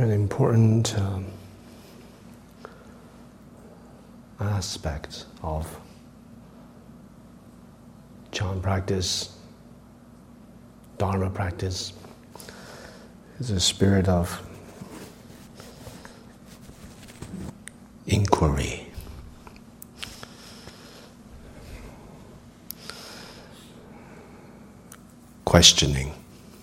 An important aspect of Chan practice, Dharma practice, is a spirit of inquiry. Questioning.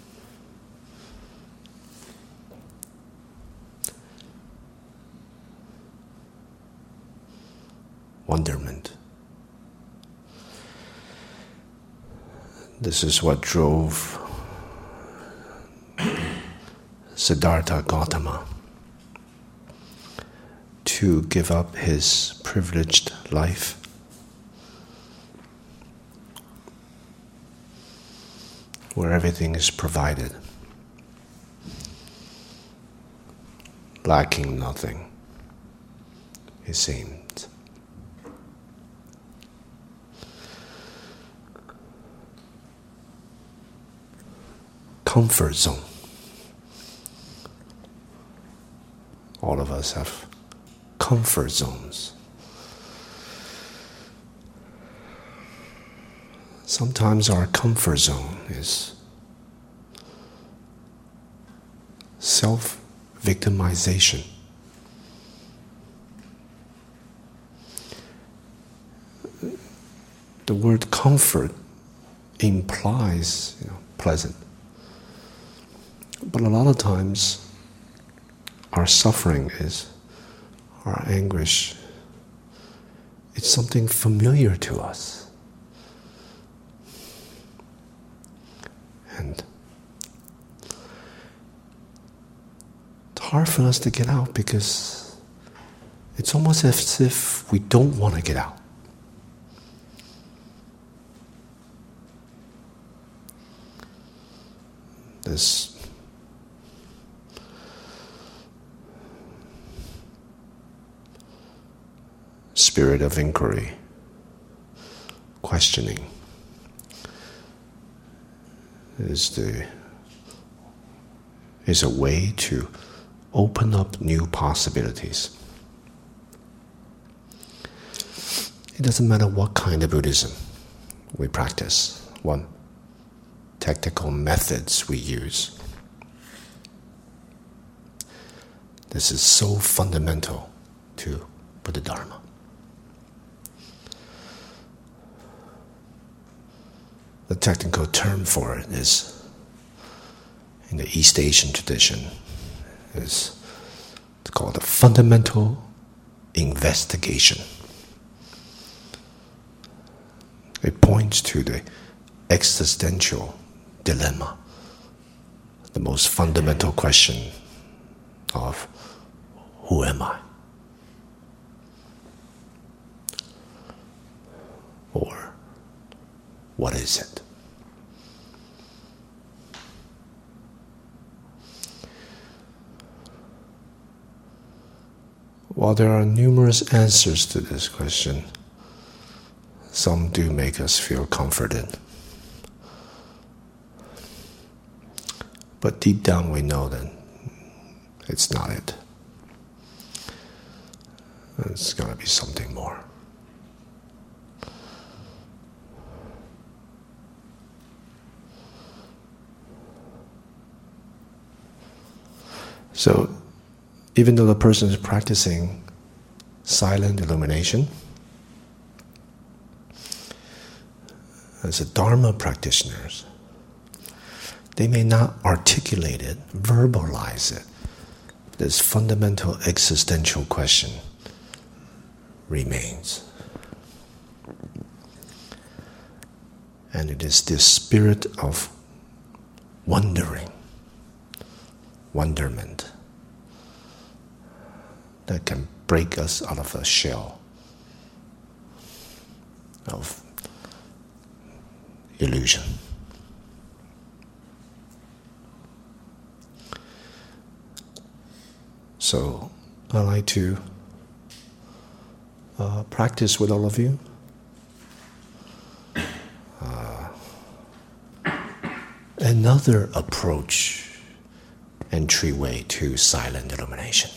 Wonderment. This is what drove Siddhartha Gautama to give up his privileged life where everything is provided, lacking nothing, it seems. Comfort zone. All of us have comfort zones. Sometimes our comfort zone is self-victimization. The word comfort implies, pleasant. But a lot of times, our suffering is, our anguish, it's something familiar to us. And it's hard for us to get out because it's almost as if we don't want to get out. This spirit of inquiry, questioning, is a way to open up new possibilities. It doesn't matter what kind of Buddhism we practice, what technical methods we use. This is so fundamental to Buddha Dharma. The technical term for it is, in the East Asian tradition, it's called a fundamental investigation. It points to the existential dilemma, the most fundamental question of who am I? Or what is it? While there are numerous answers to this question, some do make us feel comforted. But deep down we know that it's not it. It's got to be something more. So, even though the person is practicing silent illumination, as a Dharma practitioners, they may not articulate it, verbalize it. This fundamental existential question remains. And it is this spirit of wondering, wonderment, that can break us out of a shell of illusion. So I like to practice with all of you. Another approach entryway to silent illumination.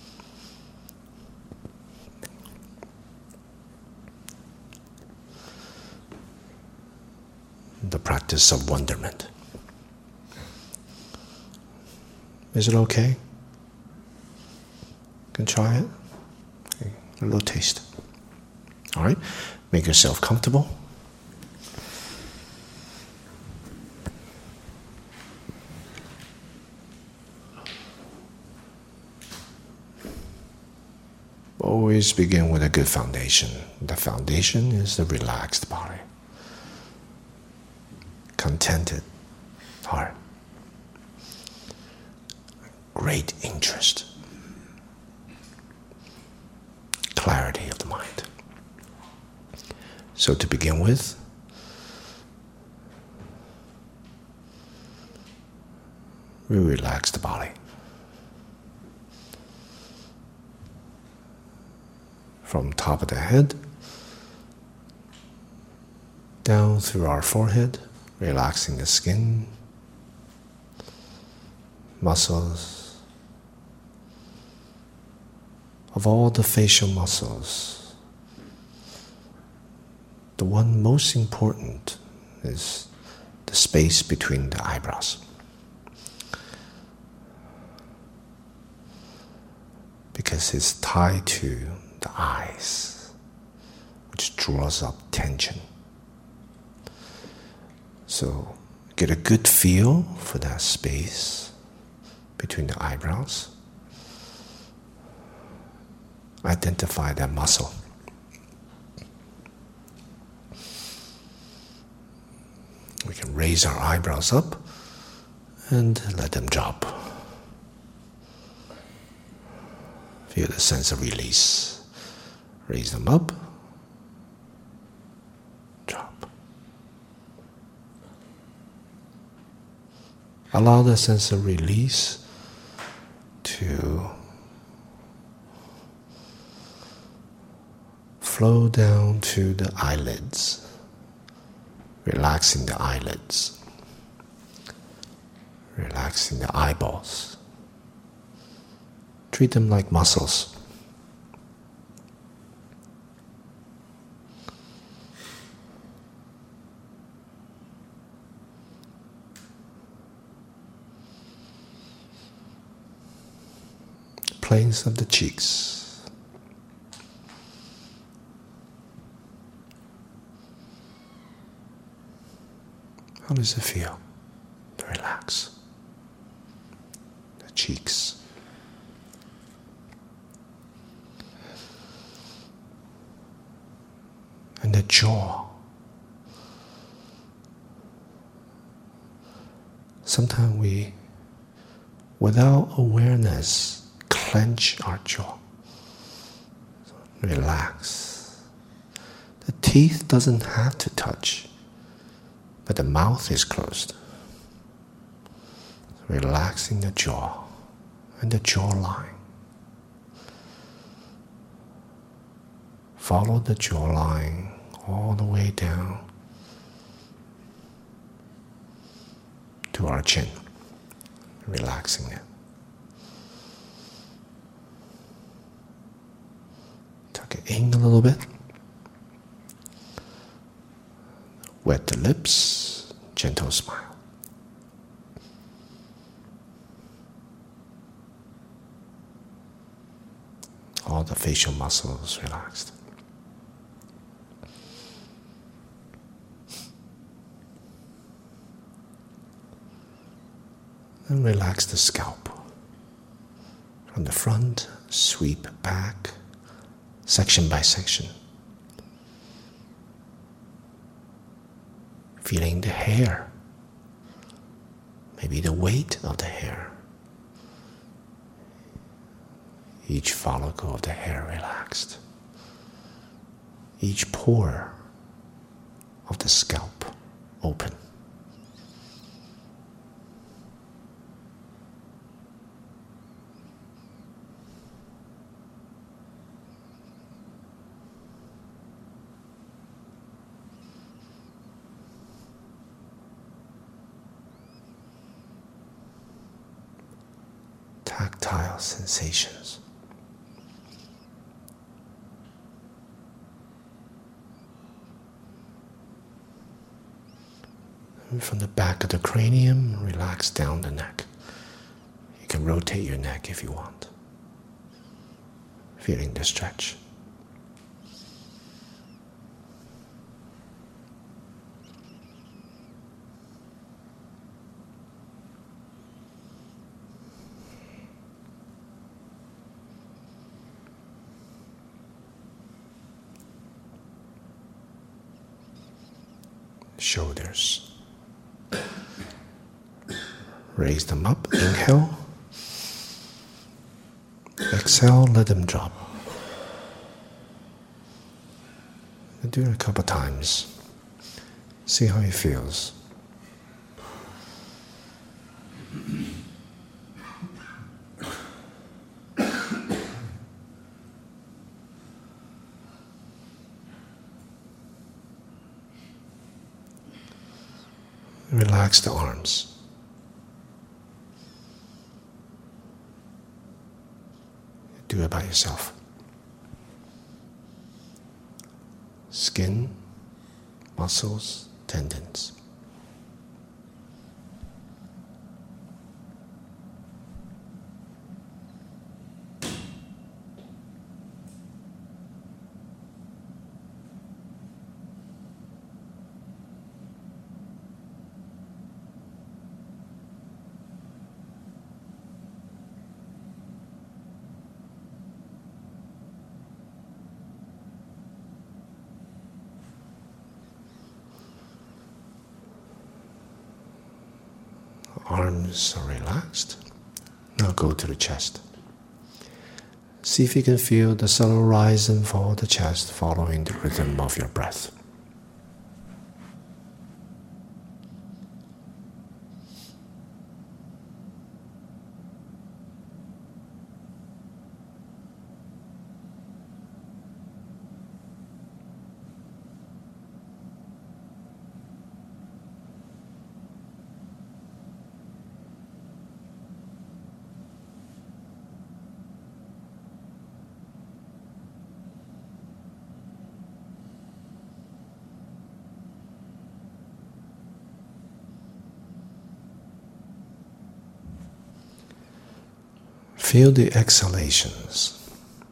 The practice of wonderment. Is it okay? Can try it? Okay. A little taste. All right, make yourself comfortable. Always begin with a good foundation. The foundation is the relaxed body, contented heart, great interest, clarity of the mind. So to begin with, we relax the body. From top of the head, down through our forehead, relaxing the skin, muscles, of all the facial muscles, the one most important is the space between the eyebrows. Because it's tied to the eyes, which draws up tension. So get a good feel for that space between the eyebrows. Identify that muscle. We can raise our eyebrows up and let them drop. Feel the sense of release. Raise them up, drop. Allow the sense of release to flow down to the eyelids, relaxing the eyelids, relaxing the eyeballs. Treat them like muscles. Planes of the cheeks. How does it feel to relax the cheeks? And the jaw. Sometimes we, without awareness, clench our jaw. Relax. The teeth doesn't have to touch, but the mouth is closed. Relaxing the jaw and the jawline. Follow the jawline all the way down to our chin, relaxing it. Tuck it in a little bit. Wet the lips, gentle smile. All the facial muscles relaxed. And relax the scalp. From the front, sweep back, section by section. Feeling the hair, maybe the weight of the hair. Each follicle of the hair relaxed. Each pore of the scalp open. tactile sensations. And from the back of the cranium, relax down the neck. You can rotate your neck if you want. Feeling the stretch. Shoulders. Raise them up. Inhale. Exhale, let them drop. Do it a couple times. See how it feels. Relax the arms. Do it by yourself. Skin, muscles, tendons. Arms are relaxed. Now go to the chest. See if you can feel the subtle rise and fall of the chest following the rhythm of your breath. Feel the exhalations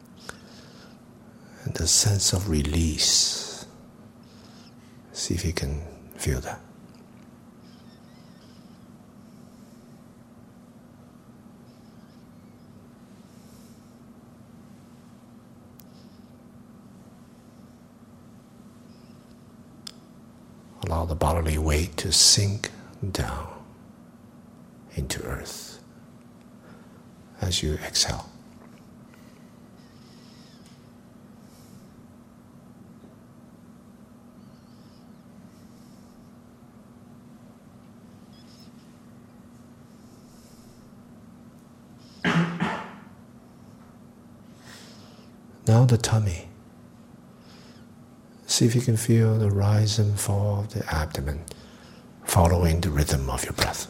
and the sense of release. See if you can feel that. Allow the bodily weight to sink down into earth as you exhale. Now the tummy. See if you can feel the rise and fall of the abdomen following the rhythm of your breath.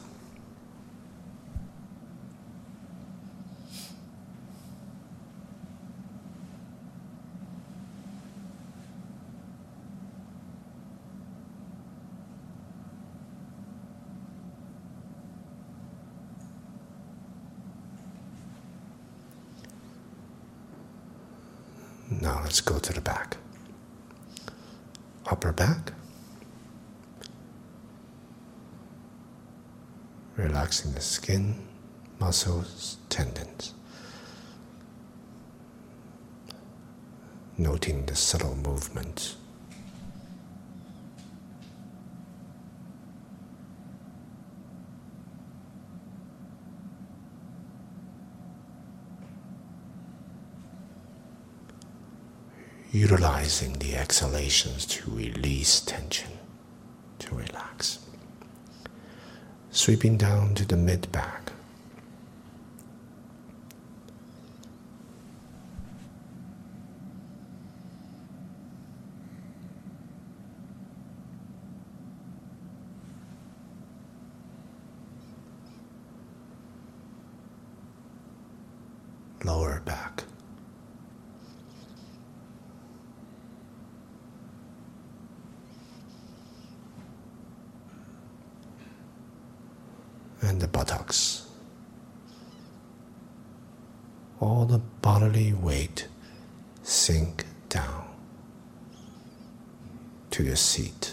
Now let's go to the back. Upper back. Relaxing the skin, muscles, tendons. Noting the subtle movements. Utilizing the exhalations to release tension, to relax. Sweeping down to the mid-back. lower back. And the buttocks. All the bodily weight sink down to the seat,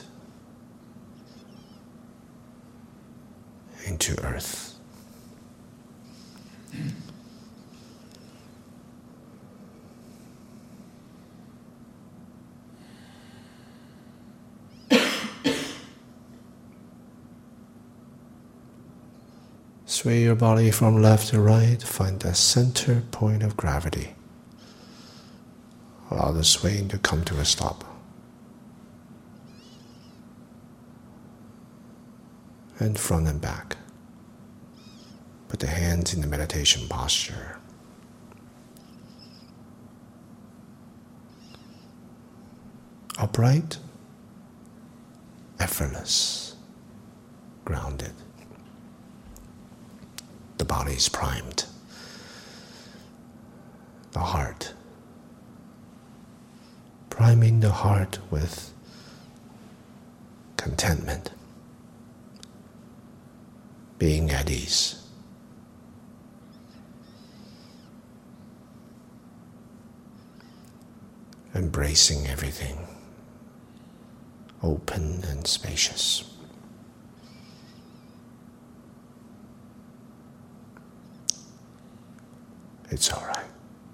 into earth. Sway your body from left to right, find the center point of gravity. Allow the swaying to come to a stop. And front and back. Put the hands in the meditation posture. Upright, effortless, grounded. The body is primed. The heart. Priming the heart with contentment. Being at ease. Embracing everything. Open and spacious. It's all right.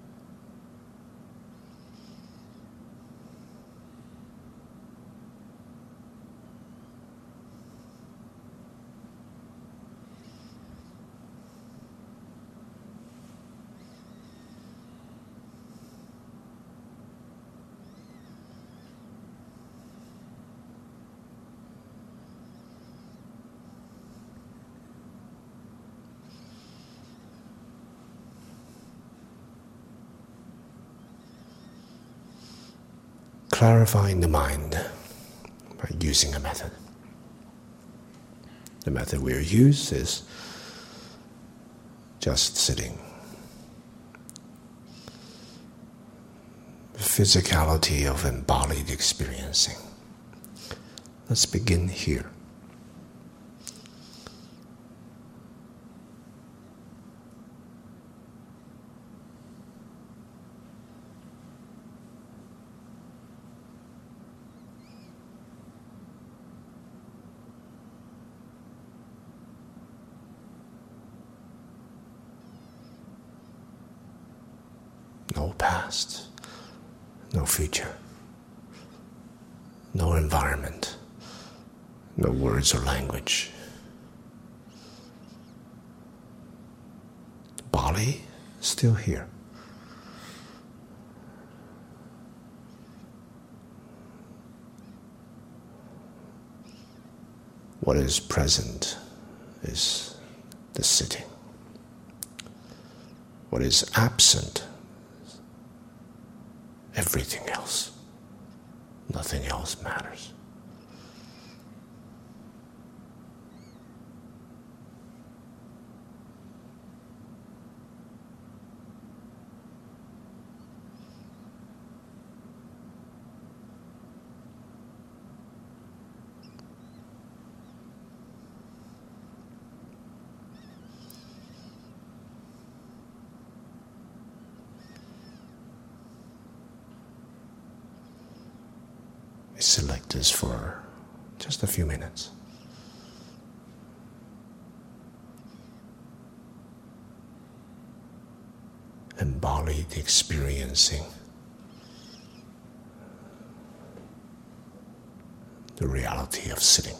Clarifying the mind by using a method. The method we use is just sitting. The physicality of embodied experiencing. Let's begin here. No past, no future, no environment, no words or language. The body is still here. What is present is the sitting. What is absent, everything else. Nothing else matters. Select this for just a few minutes. Embodied experiencing the reality of sitting.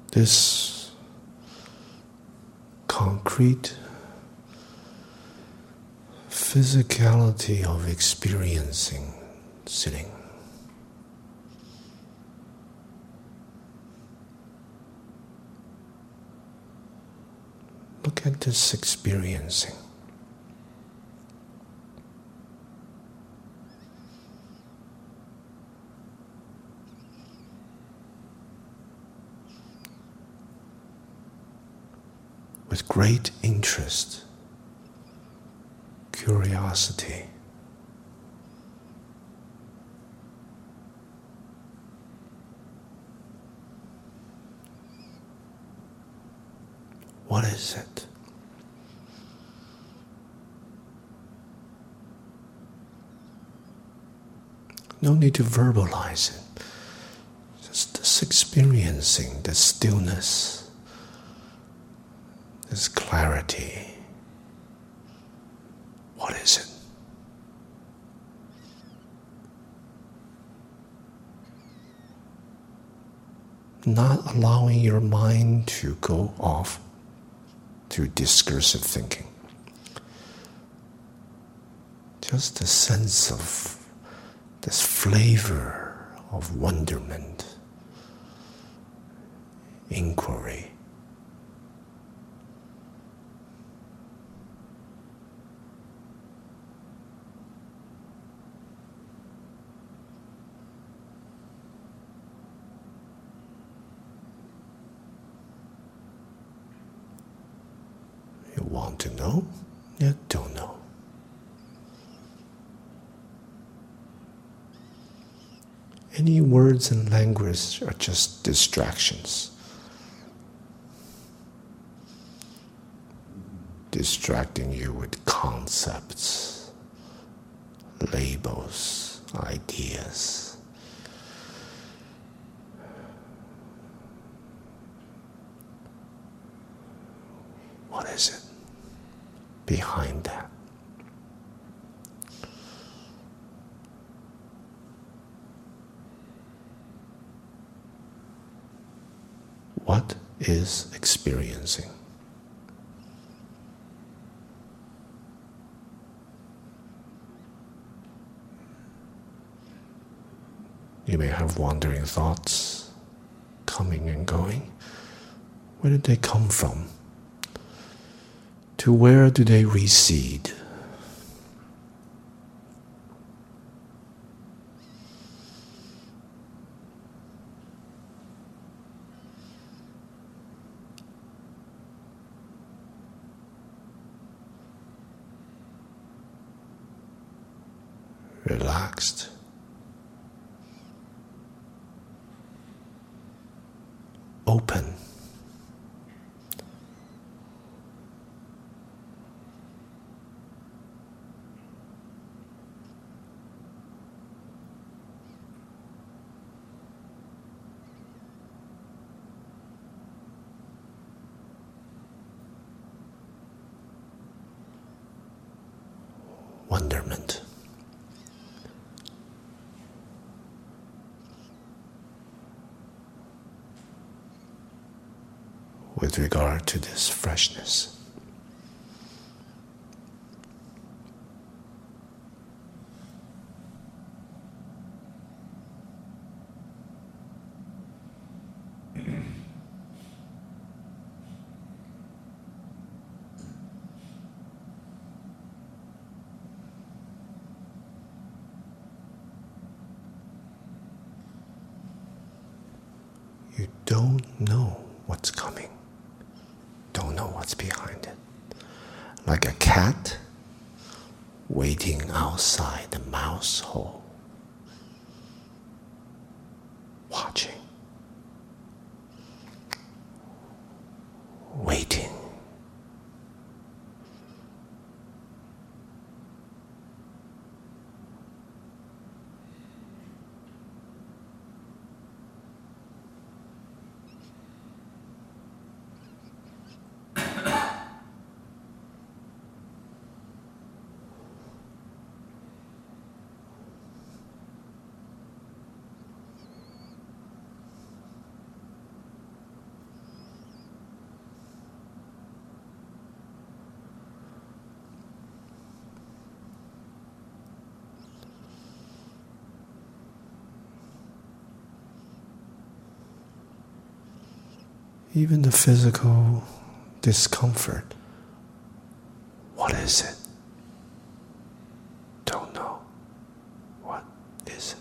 this concrete physicality of experiencing sitting. Look at this experiencing. With great interest, curiosity. What is it? No need to verbalize it. Just this experiencing, this stillness, this clarity. What is it? Not allowing your mind to go off to discursive thinking. Just a sense of this flavor of wonderment, inquiry. You want to know, yet don't know. Any words and language are just distractions. Distracting you with concepts, labels, ideas. What is it behind that? What is experiencing? You may have wandering thoughts coming and going. Where did they come from? To where do they recede? Relaxed. Open. Wonderment. With regard to this freshness. You don't know what's coming. Don't know what's behind it. Like a cat waiting outside the mouse hole. Watching. Waiting. even the physical discomfort. What is it? Don't know. What is it?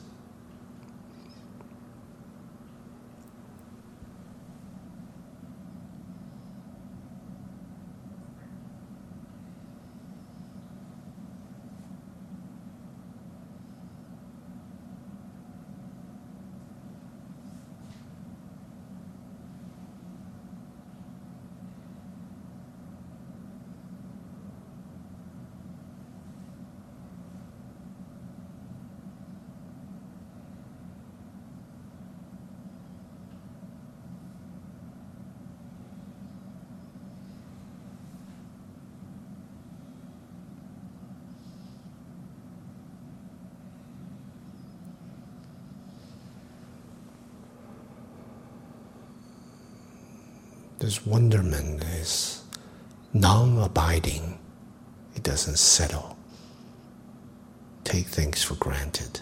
This wonderment is non-abiding. It doesn't settle. Take things for granted.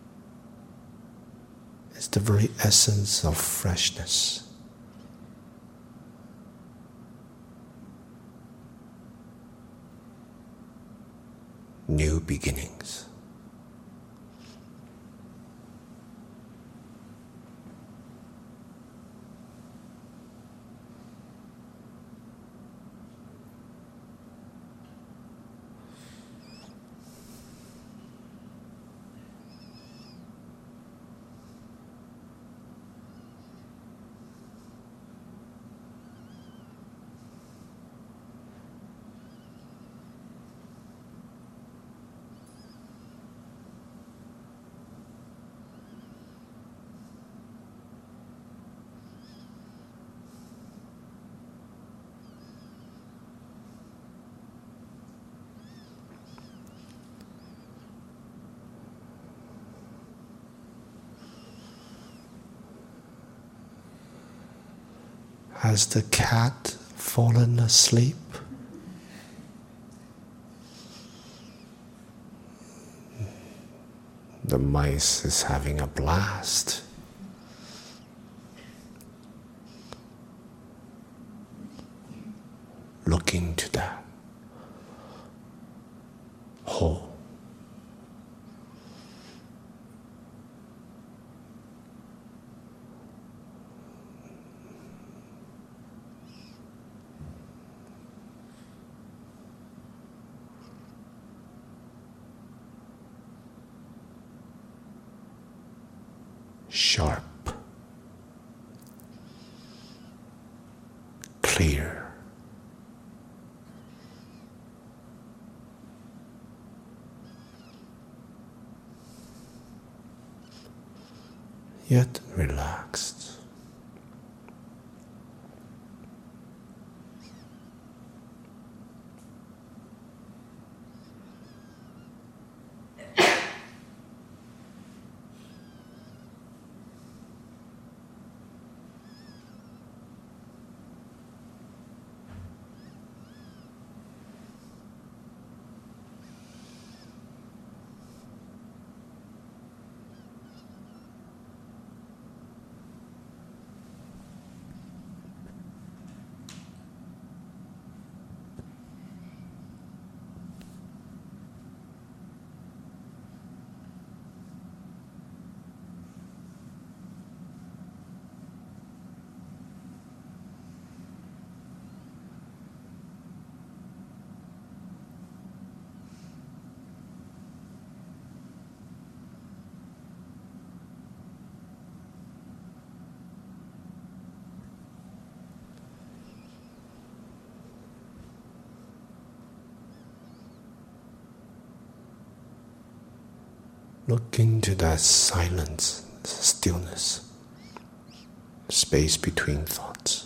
It's the very essence of freshness. New beginnings. Has the cat fallen asleep? The mice is having a blast. Look into that hole. Sharp, clear, yet relaxed. Look into that silence, stillness, space between thoughts.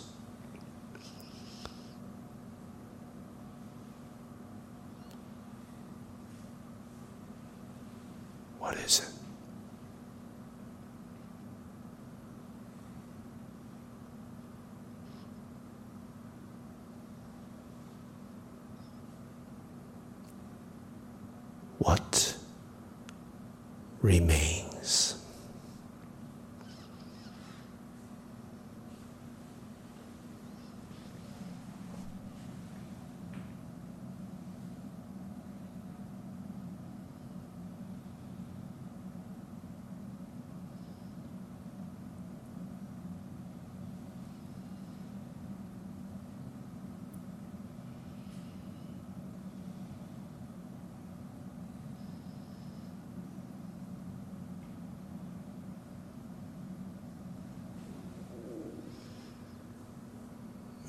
What is it? What remains?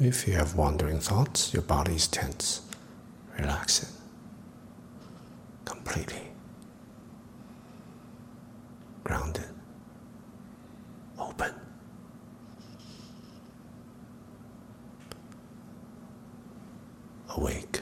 If you have wandering thoughts, your body is tense. Relax it completely. Grounded. Open. Awake.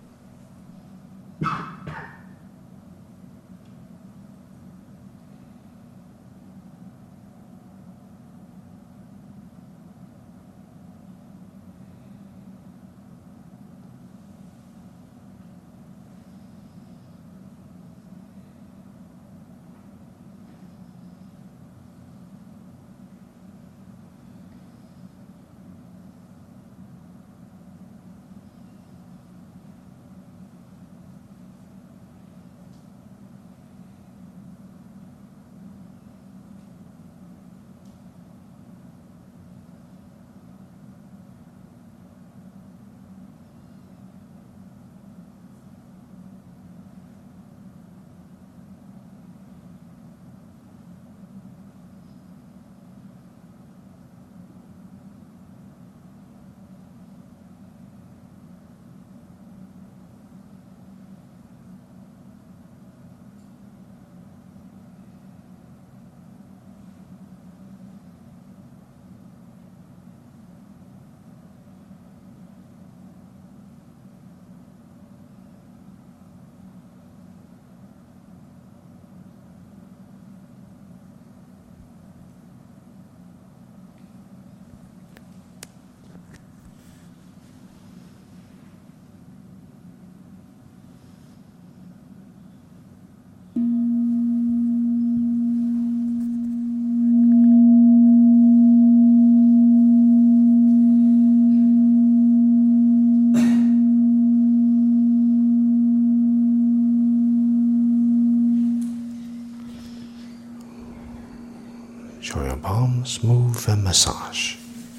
Show your palms, move and massage.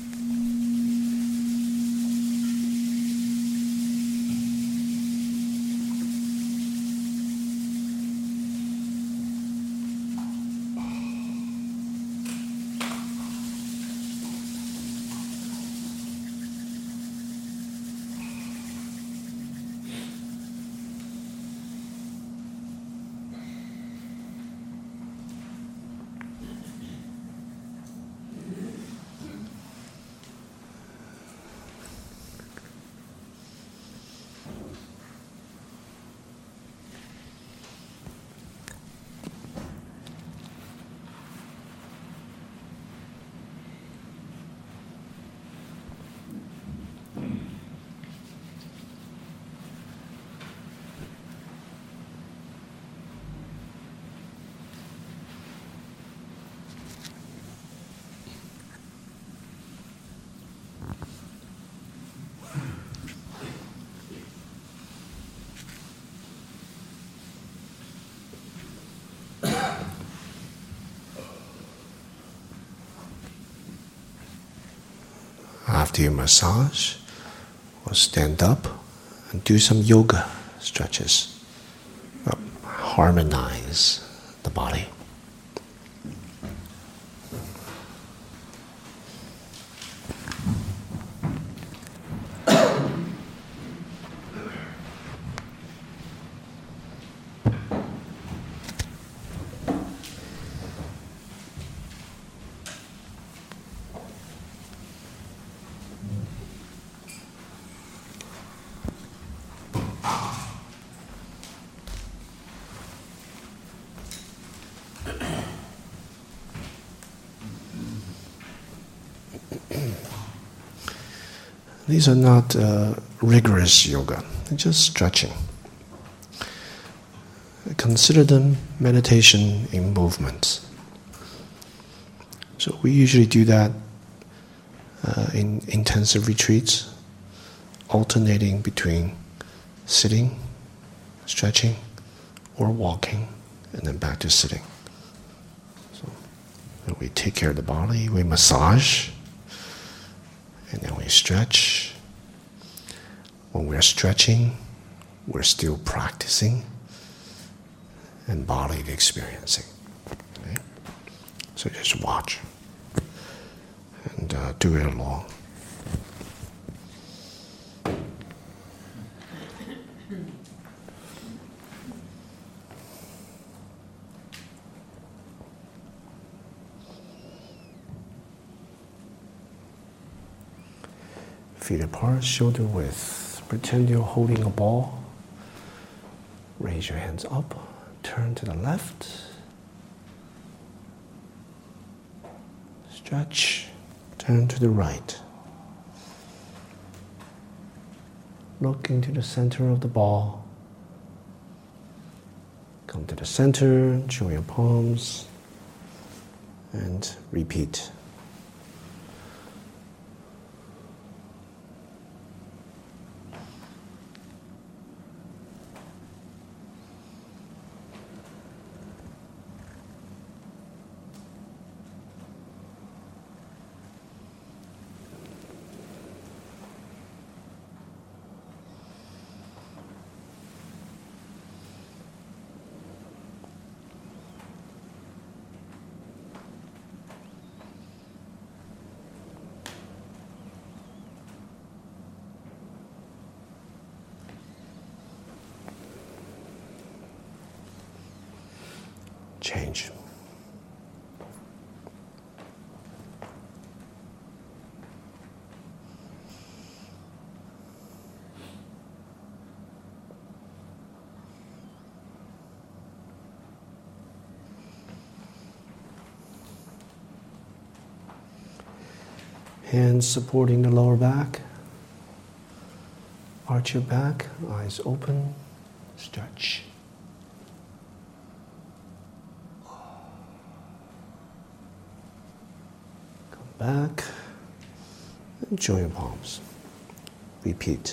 After you massage, or stand up and do some yoga stretches. Harmonize the body. These are not rigorous yoga, they're just stretching. Consider them meditation in movements. So we usually do that in intensive retreats, alternating between sitting, stretching, or walking, and then back to sitting. So we take care of the body, we massage, and then we stretch. When we're stretching, we're still practicing and bodily experiencing. Okay? So just watch and do it along. feet apart, shoulder width. Pretend you're holding a ball. Raise your hands up, turn to the left. Stretch, turn to the right. Look into the center of the ball. Come to the center, join your palms, and repeat. Change. Hands supporting the lower back. Arch your back, eyes open, stretch. Back, and join your palms. Repeat.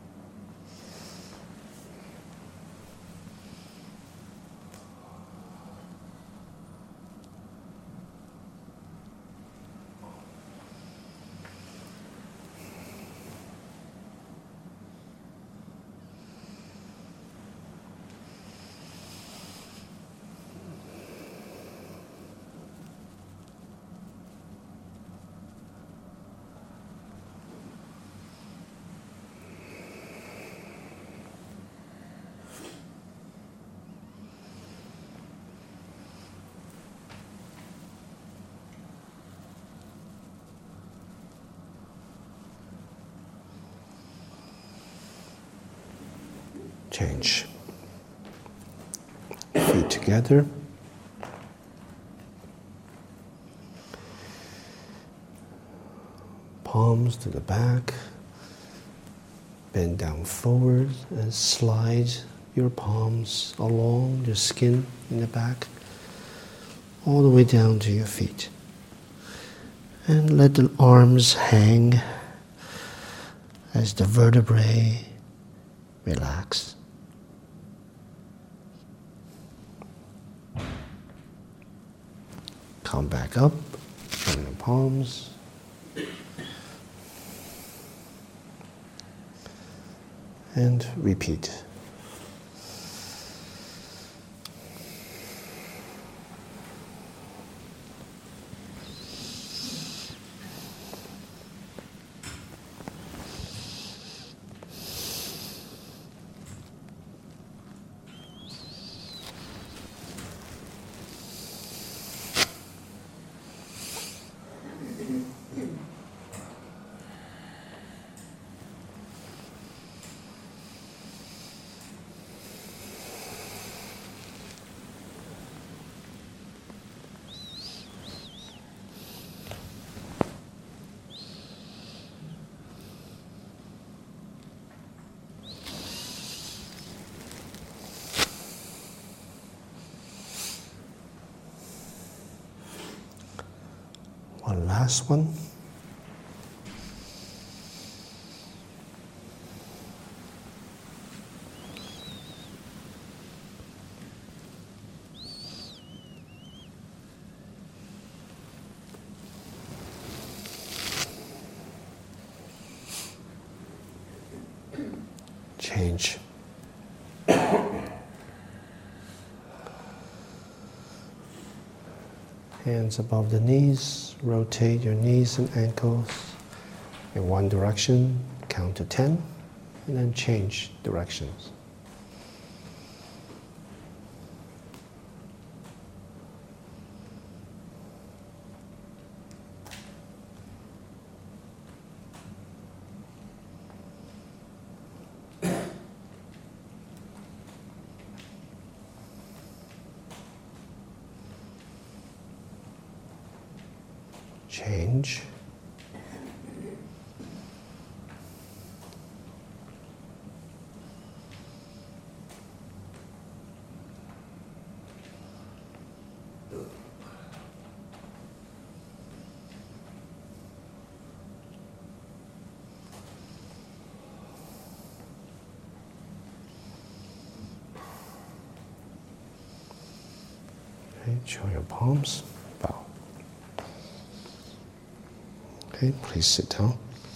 Change. Feet together. Palms to the back. Bend down forward and slide your palms along your skin in the back, all the way down to your feet. And let the arms hang as the vertebrae relax. Come back up, join the palms. And repeat. One last one. Change. Hands above the knees, rotate your knees and ankles in one direction, count to 10, and then change directions. change. Okay, show your palms, bow. Okay, please sit down.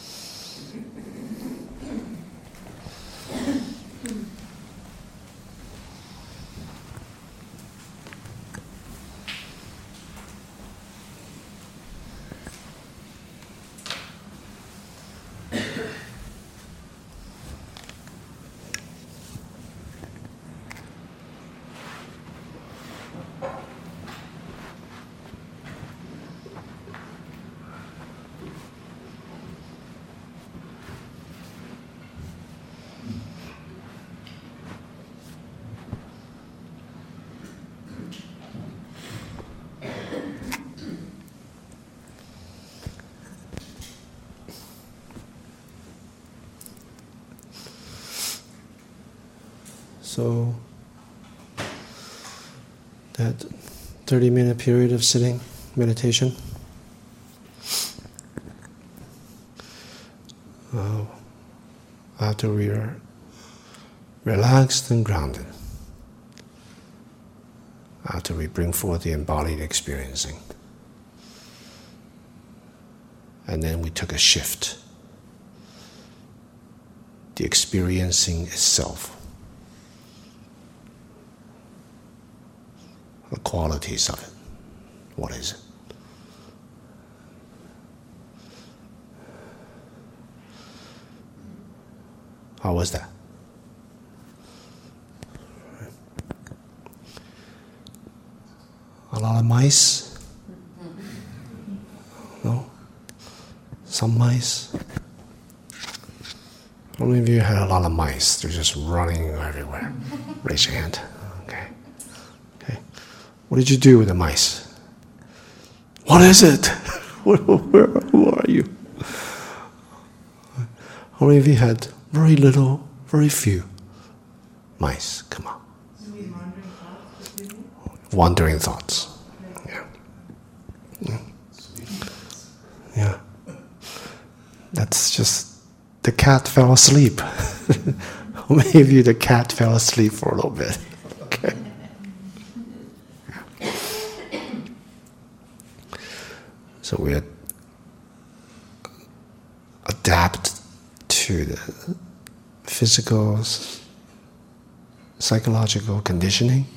So that 30-minute period of sitting meditation, after we are relaxed and grounded, after we bring forth the embodied experiencing, and then we took a shift, the experiencing itself, the qualities of it. What is it? How was that? A lot of mice? No? Some mice? How many of you had a lot of mice? They're just running everywhere. Raise your hand. Okay. What did you do with the mice? What is it? Who are you? How many of you had very little, very few mice? Come on. Wandering thoughts. Yeah. That's just the cat fell asleep. How many of you the cat fell asleep for a little bit? Okay. So we adapt to the physical, psychological conditioning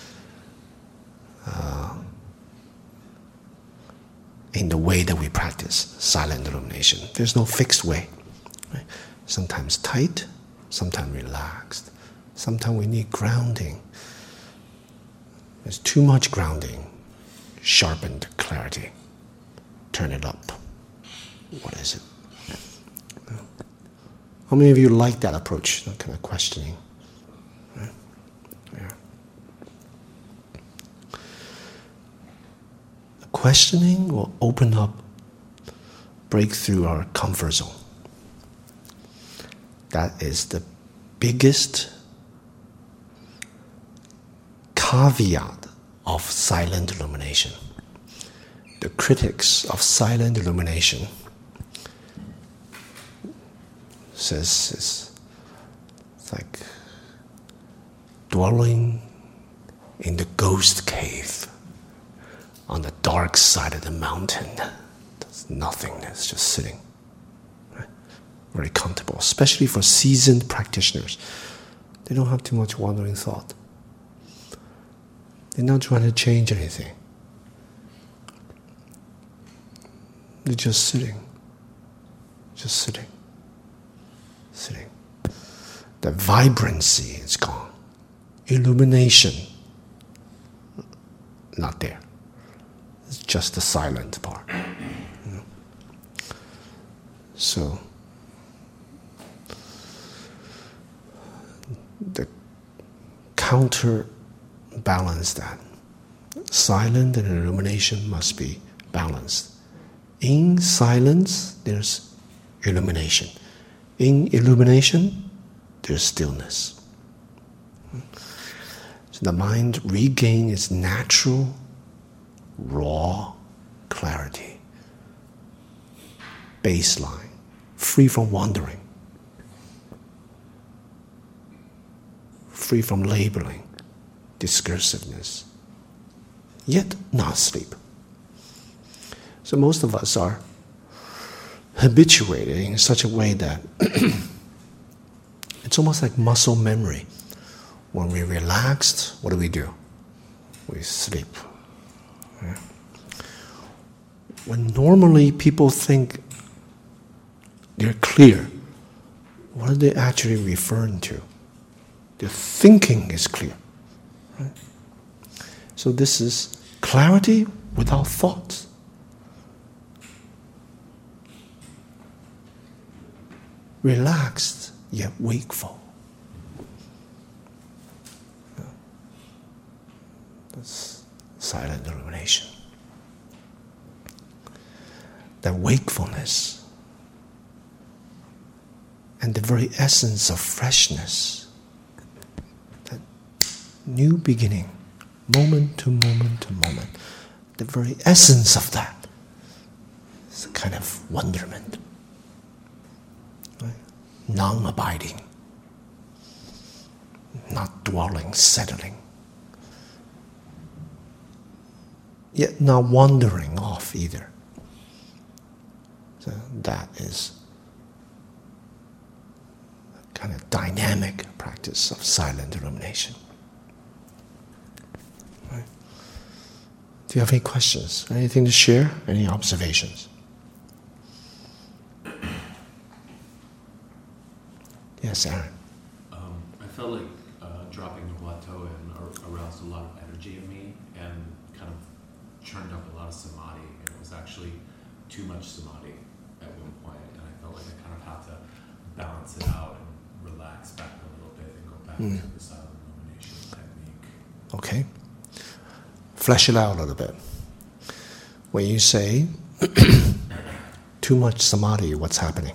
in the way that we practice silent illumination. There's no fixed way. Right? Sometimes tight, sometimes relaxed. Sometimes we need grounding. There's too much grounding. Sharpened clarity. Turn it up. What is it? How many of you like that approach, that kind of questioning? Right? Yeah. The questioning will open up, break through our comfort zone. That is the biggest caveat of silent illumination. The critics of silent illumination says it's like dwelling in the ghost cave on the dark side of the mountain. There's nothingness, just sitting. Right? Very comfortable, especially for seasoned practitioners. They don't have too much wandering thought. They're not trying to change anything. They're just sitting. Just sitting. Sitting. The vibrancy is gone. Illumination, not there. It's just the silent part. You know? So, the counterbalance that silent and illumination must be balanced In silence, there's illumination. In illumination, there's stillness. So the mind regains its natural, raw clarity, baseline, free from wandering, free from labeling, discursiveness, yet not asleep. So most of us are habituated in such a way that it's almost like muscle memory. When we're relaxed, what do? We sleep. Yeah. When normally people think they're clear, what are they actually referring to? Their thinking is clear. Right? So this is clarity without thoughts. Relaxed yet wakeful. That's silent illumination. That wakefulness and the very essence of freshness, that new beginning, moment to moment to moment, the very essence of that is a kind of wonderment. Right? Non-abiding, not dwelling, settling, yet not wandering off either. So that is a kind of dynamic practice of silent illumination. Right? Do you have any questions? Anything to share? Any observations? Yes, Aaron. I felt like dropping the plateau and aroused a lot of energy in me and kind of churned up a lot of samadhi. And it was actually too much samadhi at one point, and I felt like I kind of had to balance it out and relax back a little bit and go back to the silent illumination technique. Okay. Flesh it out a little bit. When you say too much samadhi, what's happening?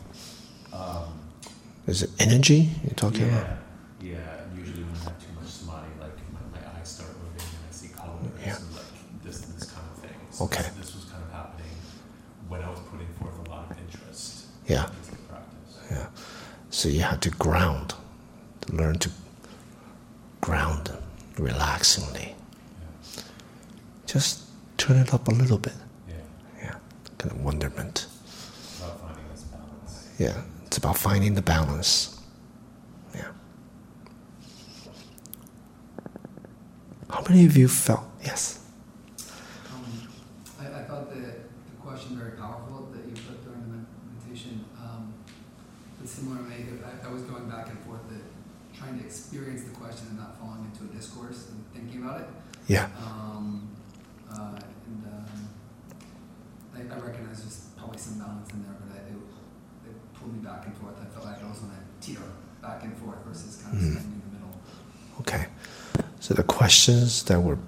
Is it energy you're talking about? Yeah. Usually when I have too much samadhi, like my eyes start moving and I see colors and like this kind of thing. So Okay. This was kind of happening when I was putting forth a lot of interest Yeah. into the practice. Yeah. So you have to ground, to learn to ground relaxingly. Yeah. Just turn it up a little bit. Yeah. Kind of wonderment. It's about finding this balance. Yeah. It's about finding the balance. Yeah. How many of you felt? Yes. I thought the question very powerful that you put during the meditation. But similar to me, I was going back and forth, trying to experience the question and not falling into a discourse and thinking about it. Yeah. I recognize there's probably some balance in there, but it pulled me back and forth. I felt like I was on a teeter back and forth versus kind of standing in the middle. Okay. So the questions that were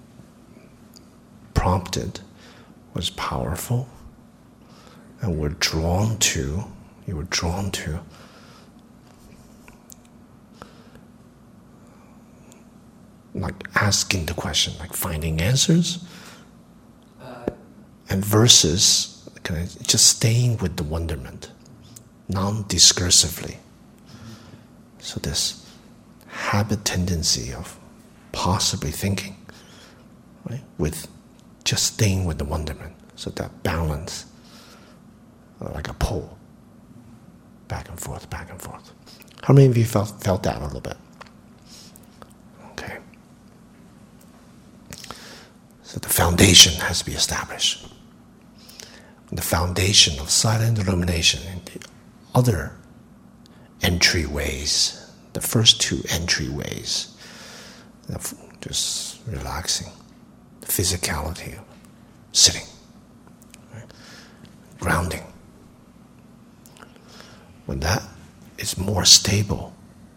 prompted was powerful, and you were drawn to like asking the question, like finding answers, and versus kind of just staying with the wonderment, non-discursively. So this habit tendency of possibly thinking, right, with just staying with the wonderment. So that balance, like a pull, back and forth, back and forth. How many of you felt that a little bit? Okay. So the foundation has to be established. The foundation of silent illumination and the other entryways, the first two entryways, just relaxing, the physicality of sitting, right? Grounding. When that is more stable,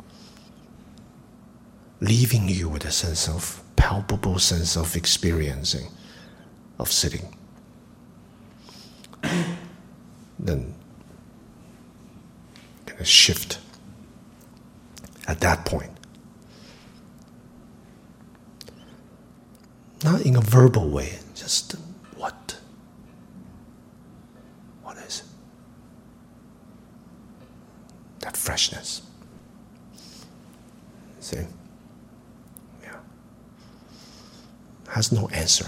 leaving you with a sense of palpable sense of experiencing, of sitting. then kind of shift at that point. Not in a verbal way, just what? What is it? That freshness. See? Yeah. Has no answer.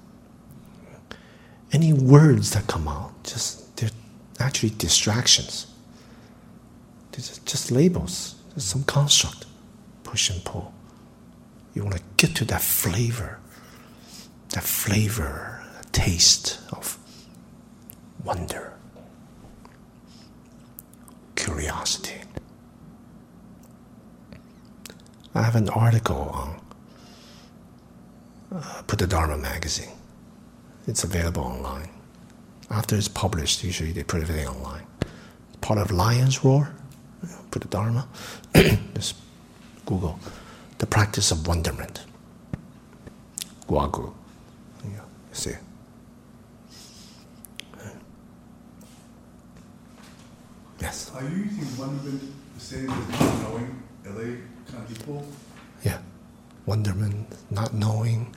Any words that come out, they're actually distractions. They're just labels, just some construct, push and pull. You want to get to that flavor, taste of wonder, curiosity. I have an article on Buddha Dharma magazine. It's available online. After it's published, usually they put everything online. Part of Lion's Roar, Buddha Dharma. Just Google the practice of wonderment. Guagu. You see. Yes. Are you using wonderment the same as not knowing, LA kind of people? Yeah. Wonderment, not knowing,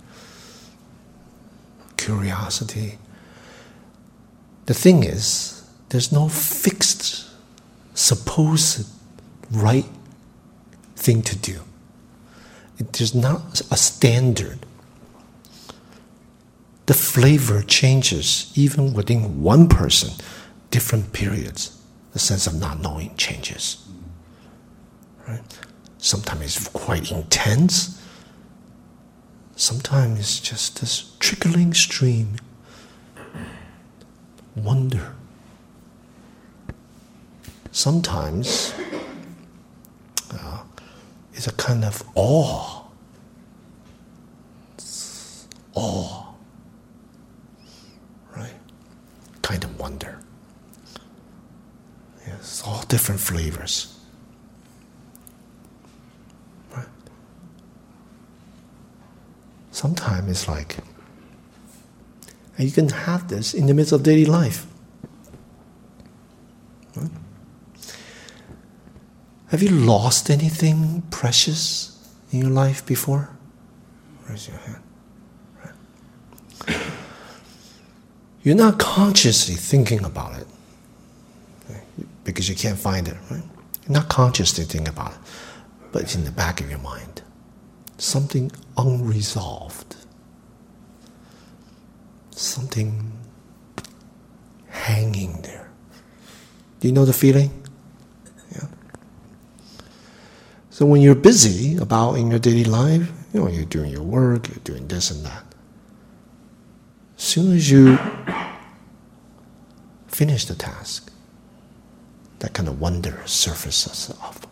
curiosity. The thing is, there's no fixed, supposed right thing to do. There's not a standard. The flavor changes even within one person, different periods. The sense of not knowing changes. Right? Sometimes it's quite intense. Sometimes it's just this trickling stream. Wonder. Sometimes it's a kind of awe. Awe. Right? Kind of wonder. Yes, all different flavors. Right? Sometimes it's like, and you can have this in the midst of daily life. Right? Have you lost anything precious in your life before? Raise your hand. Right? You're not consciously thinking about it. Because you can't find it, right? You're not consciously thinking about it, but it's in the back of your mind. Something unresolved. Something hanging there. Do you know the feeling? Yeah. So when you're busy about in your daily life, you're doing your work, you're doing this and that. As soon as you finish the task, that kind of wonder surfaces up.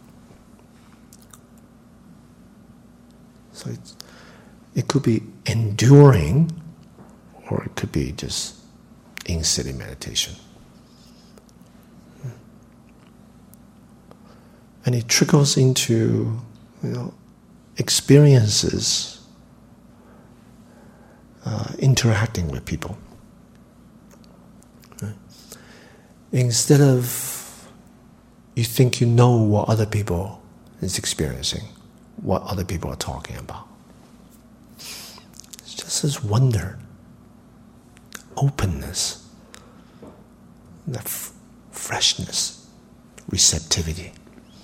So it could be enduring, or it could be just in-sitting meditation. And it trickles into, experiences, interacting with people. Right? Instead of you think you know what other people is experiencing, what other people are talking about. It's just this wonder, openness, that freshness, receptivity,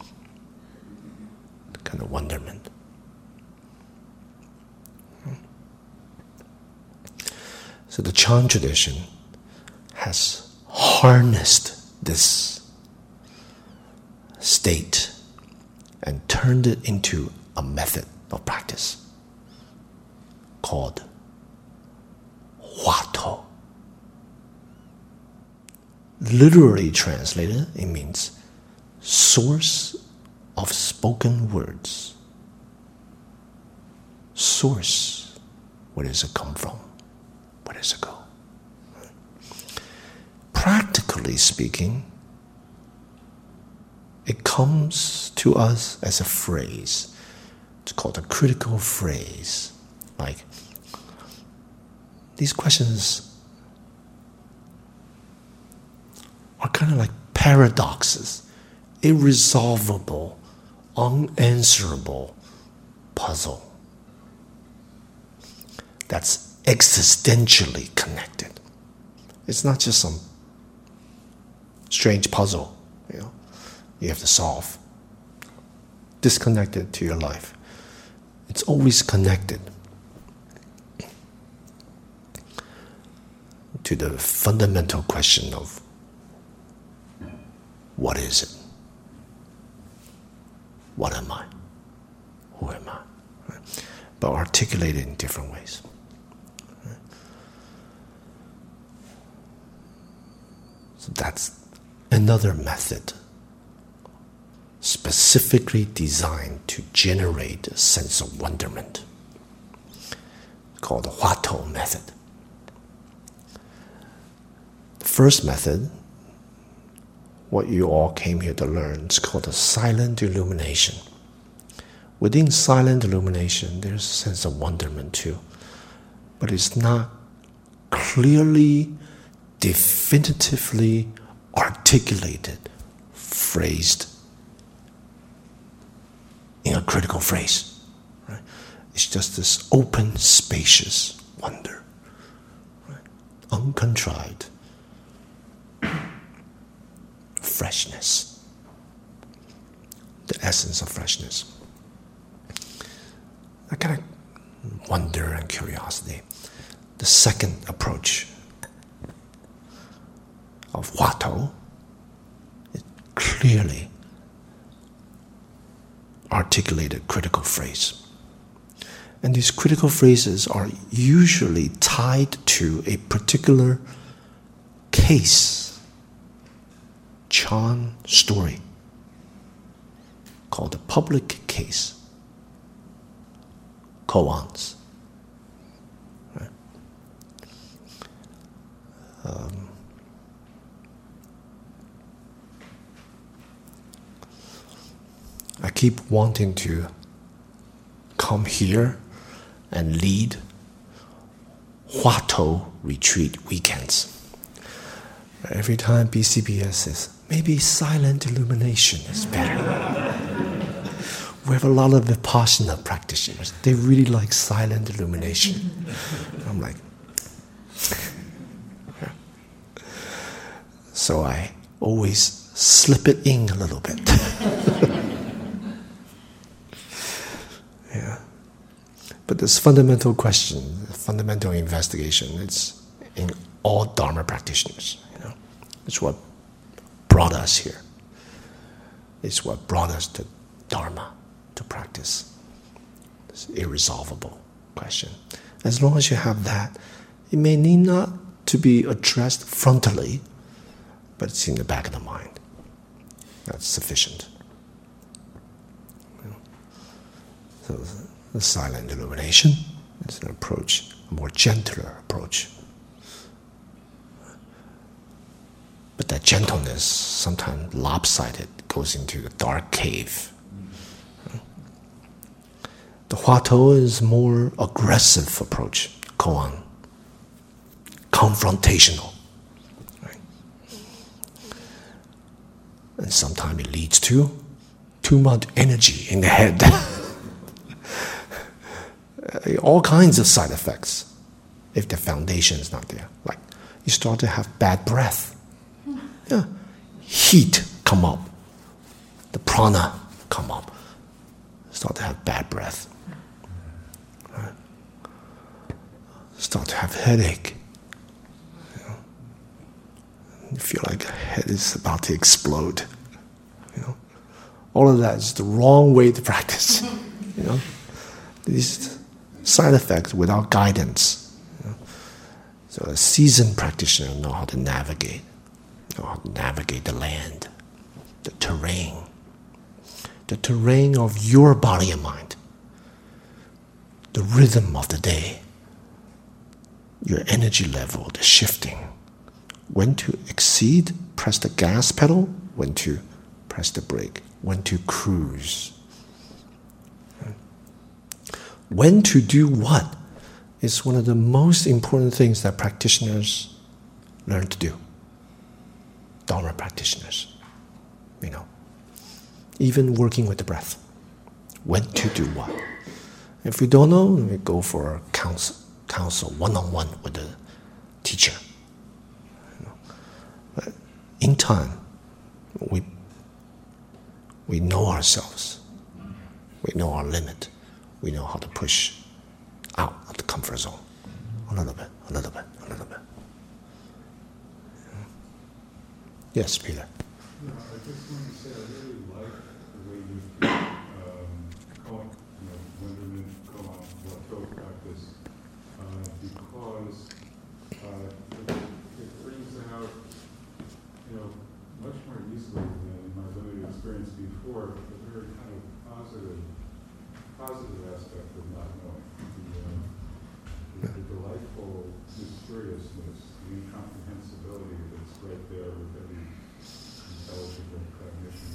kind of wonderment. So the Chan tradition has harnessed this state and turned it into a method of practice called Huatou. Literally translated, it means source of spoken words. Source, where does it come from? Where does it go? Practically speaking, it comes to us as a phrase. It's called a critical phrase. Like, these questions are kind of like paradoxes, irresolvable, unanswerable puzzle that's existentially connected. It's not just some strange puzzle, you have to solve, disconnected to your life. It's always connected to the fundamental question of what is it? What am I? Who am I? Right? But articulated in different ways. Right? So that's another method specifically designed to generate a sense of wonderment, called the Huatou method. The first method, what you all came here to learn, is called the silent illumination. Within silent illumination, there's a sense of wonderment too, but it's not clearly, definitively articulated, phrased in a critical phrase. Right? It's just this open, spacious wonder, right? Uncontrived freshness, the essence of freshness. That kind of wonder and curiosity. The second approach of Huatou is clearly articulated critical phrase. And these critical phrases are usually tied to a particular case, Chan story, called the public case, koans. Right? I keep wanting to come here and lead Huatou retreat weekends. Every time BCBS says, maybe silent illumination is better. We have a lot of Vipassana practitioners. They really like silent illumination. I'm like, so I always slip it in a little bit. Yeah. But this fundamental question, fundamental investigation, it's in all Dharma practitioners. It's what brought us here. It's what brought us to Dharma, to practice. It's an irresolvable question. As long as you have that, it may need not to be addressed frontally, but it's in the back of the mind. That's sufficient. So the silent illumination is an approach, a more gentler approach. But that gentleness, sometimes lopsided, goes into the dark cave. The Huatou is a more aggressive approach, koan, confrontational. Right? And sometimes it leads to too much energy in the head. All kinds of side effects if the foundation is not there. Like you start to have bad breath. Yeah. Heat come up. The prana come up. Start to have bad breath. Right? Start to have headache. You feel like the head is about to explode. All of that is the wrong way to practice. These side effects without guidance. So a seasoned practitioner knows how to navigate. Know how to navigate the land, the terrain of your body and mind, the rhythm of the day, your energy level, the shifting. When to exceed, press the gas pedal, when to press the brake, when to cruise. When to do what is one of the most important things that practitioners learn to do. Dharma practice. practitioners. Even working with the breath. When to do what. If we don't know, we go for counsel one-on-one with the teacher. But in time, we know ourselves. We know our limit. We know how to push out of the comfort zone. A little bit. Yes, Peter. No, I just want to say I really like the way you Wonderment koan Wato practice because it brings out, much more easily than my limited experience before, a very kind of positive aspect of not knowing. The delightful mysteriousness, the incomprehensibility that's right there with every intelligible cognition.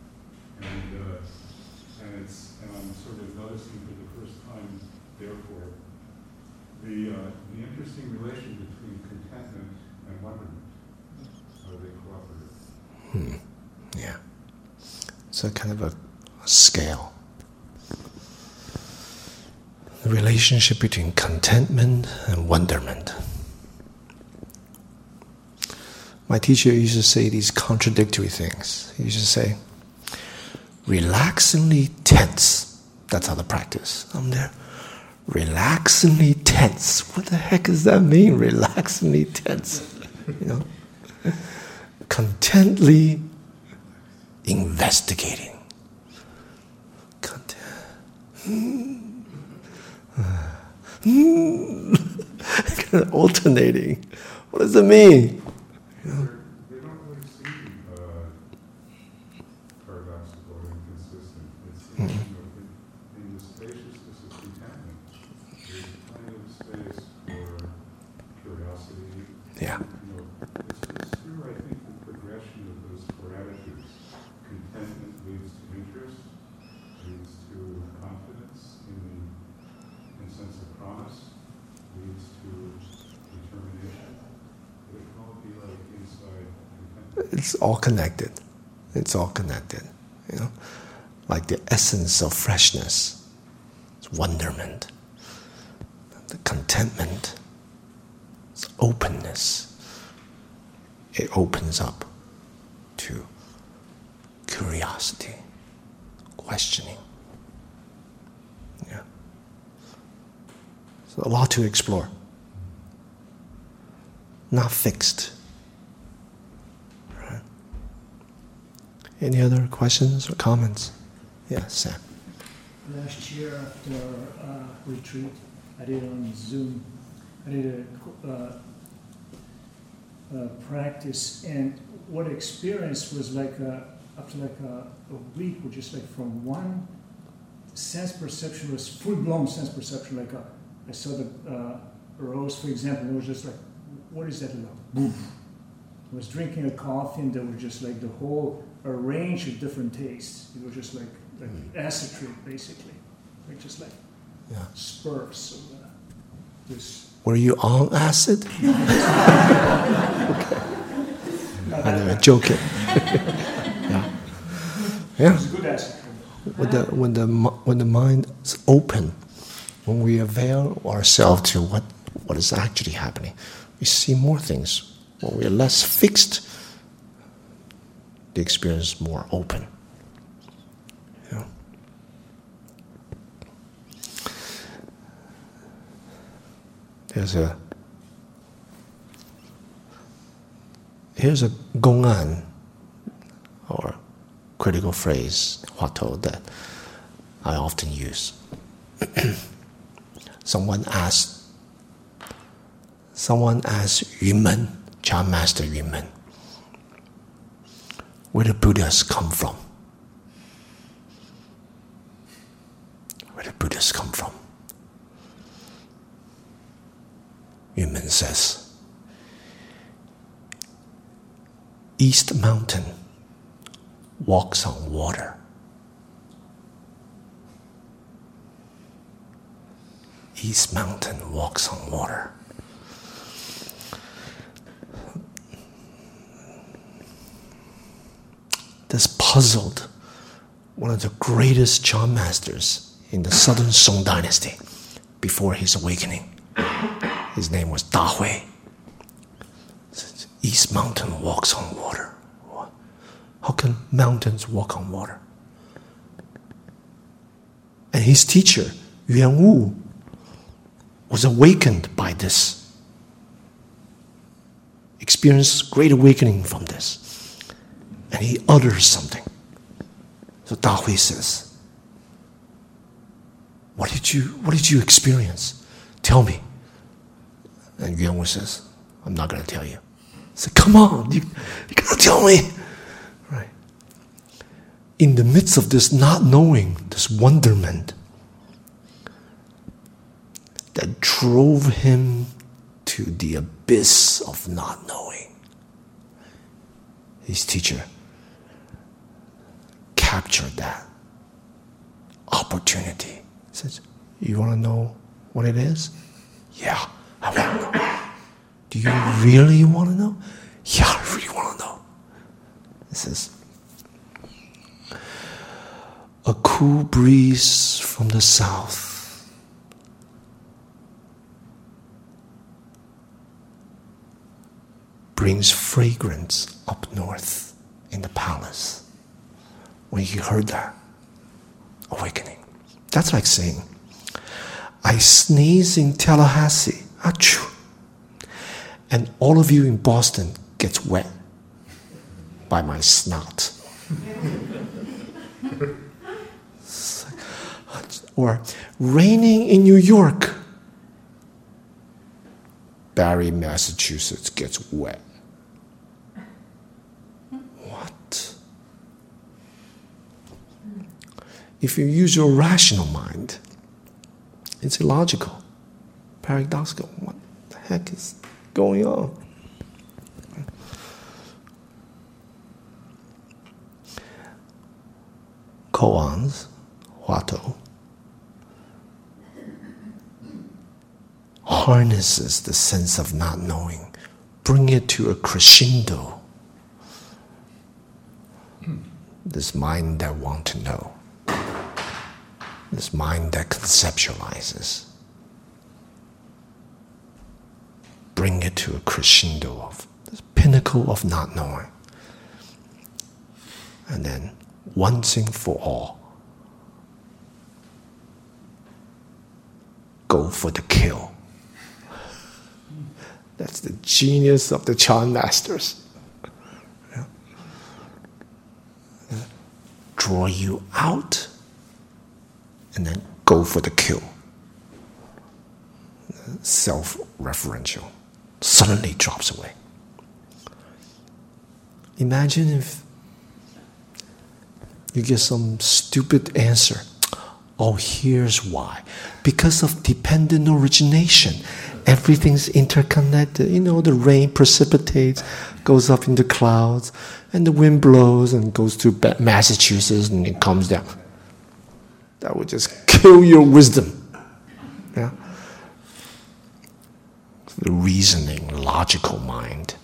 And I'm sort of noticing for the first time, therefore, the interesting relation between contentment and wonderment. Are they cooperative? Yeah. It's a kind of a scale. The relationship between contentment and wonderment. My teacher used to say these contradictory things. He used to say, relaxingly tense. That's how to practice. I'm there. Relaxingly tense. What the heck does that mean? Relaxingly tense. Contently investigating. Kind of alternating. What does it mean? They don't really seem paradoxical or inconsistent. It's in the spaciousness of contentment, there's plenty of space for curiosity. Yeah. It's through, I think, the progression of those four attitudes. Contentment leads to interest, leads to confidence in sense of promise, leads to determination. It can all be like inside contentment. It's all connected. Like the essence of freshness. It's wonderment. The contentment. It's openness. It opens up to curiosity, questioning. Yeah. So a lot to explore. Not fixed. Right. Any other questions or comments? Yeah, Sam. Last year after retreat, I did on Zoom. I did a practice, and what I experienced was after a week, which is from one sense perception was full-blown sense perception. I saw the rose, for example, and it was just what is that about? Boom. I was drinking a coffee, and there was just the whole range of different tastes. It was just like acid trip, basically. Spurs of this. Were you on acid? I'm joking. Yeah. It was a good acid trip. When the mind is open, when we avail ourselves to what is actually happening, we see more things. When we are less fixed, the experience is more open. Here's a gong'an, or critical phrase, huatou, that I often use. Someone asked Yunmen, Chan Master Yunmen, where the Buddhas come from. Where the Buddhas come from. Yunmen says, East Mountain walks on water. East Mountain walks on water. puzzled one of the greatest Chan masters in the southern Song dynasty before his awakening. His name was Da Hui. East Mountain walks on water. How can mountains walk on water? And his teacher, Yuan Wu, was awakened by this. Experienced great awakening from this. And he utters something. So Da Hui says, what did you experience? Tell me. And Yuan Wu says, I'm not going to tell you. I said, come on, you got to tell me. Right. In the midst of this not knowing, this wonderment that drove him to the abyss of not knowing, his teacher captured that opportunity. He says, you want to know what it is? Yeah, I want to know. Do you really want to know? Yeah, I really want to know. It says, a cool breeze from the south brings fragrance up north in the palace. When he heard that, awakening. That's like saying, I sneeze in Tallahassee, achoo, and all of you in Boston gets wet by my snot. Or raining in New York, Barre, Massachusetts gets wet. What? If you use your rational mind, it's illogical, paradoxical. What the heck is going on? Koans, Huatou, harnesses the sense of not knowing, bring it to a crescendo. This mind that wants to know, this mind that conceptualizes, bring it to a crescendo of this pinnacle of not knowing. And then, once and for all, go for the kill. That's the genius of the Chan masters. Yeah. Draw you out and then go for the kill. Self-referential. Suddenly drops away. Imagine if you get some stupid answer. Oh, here's why. Because of dependent origination. Everything's interconnected. You know, the rain precipitates, goes up into clouds, and the wind blows and goes to Massachusetts and it comes down. That would just kill your wisdom. Yeah? The reasoning, logical mind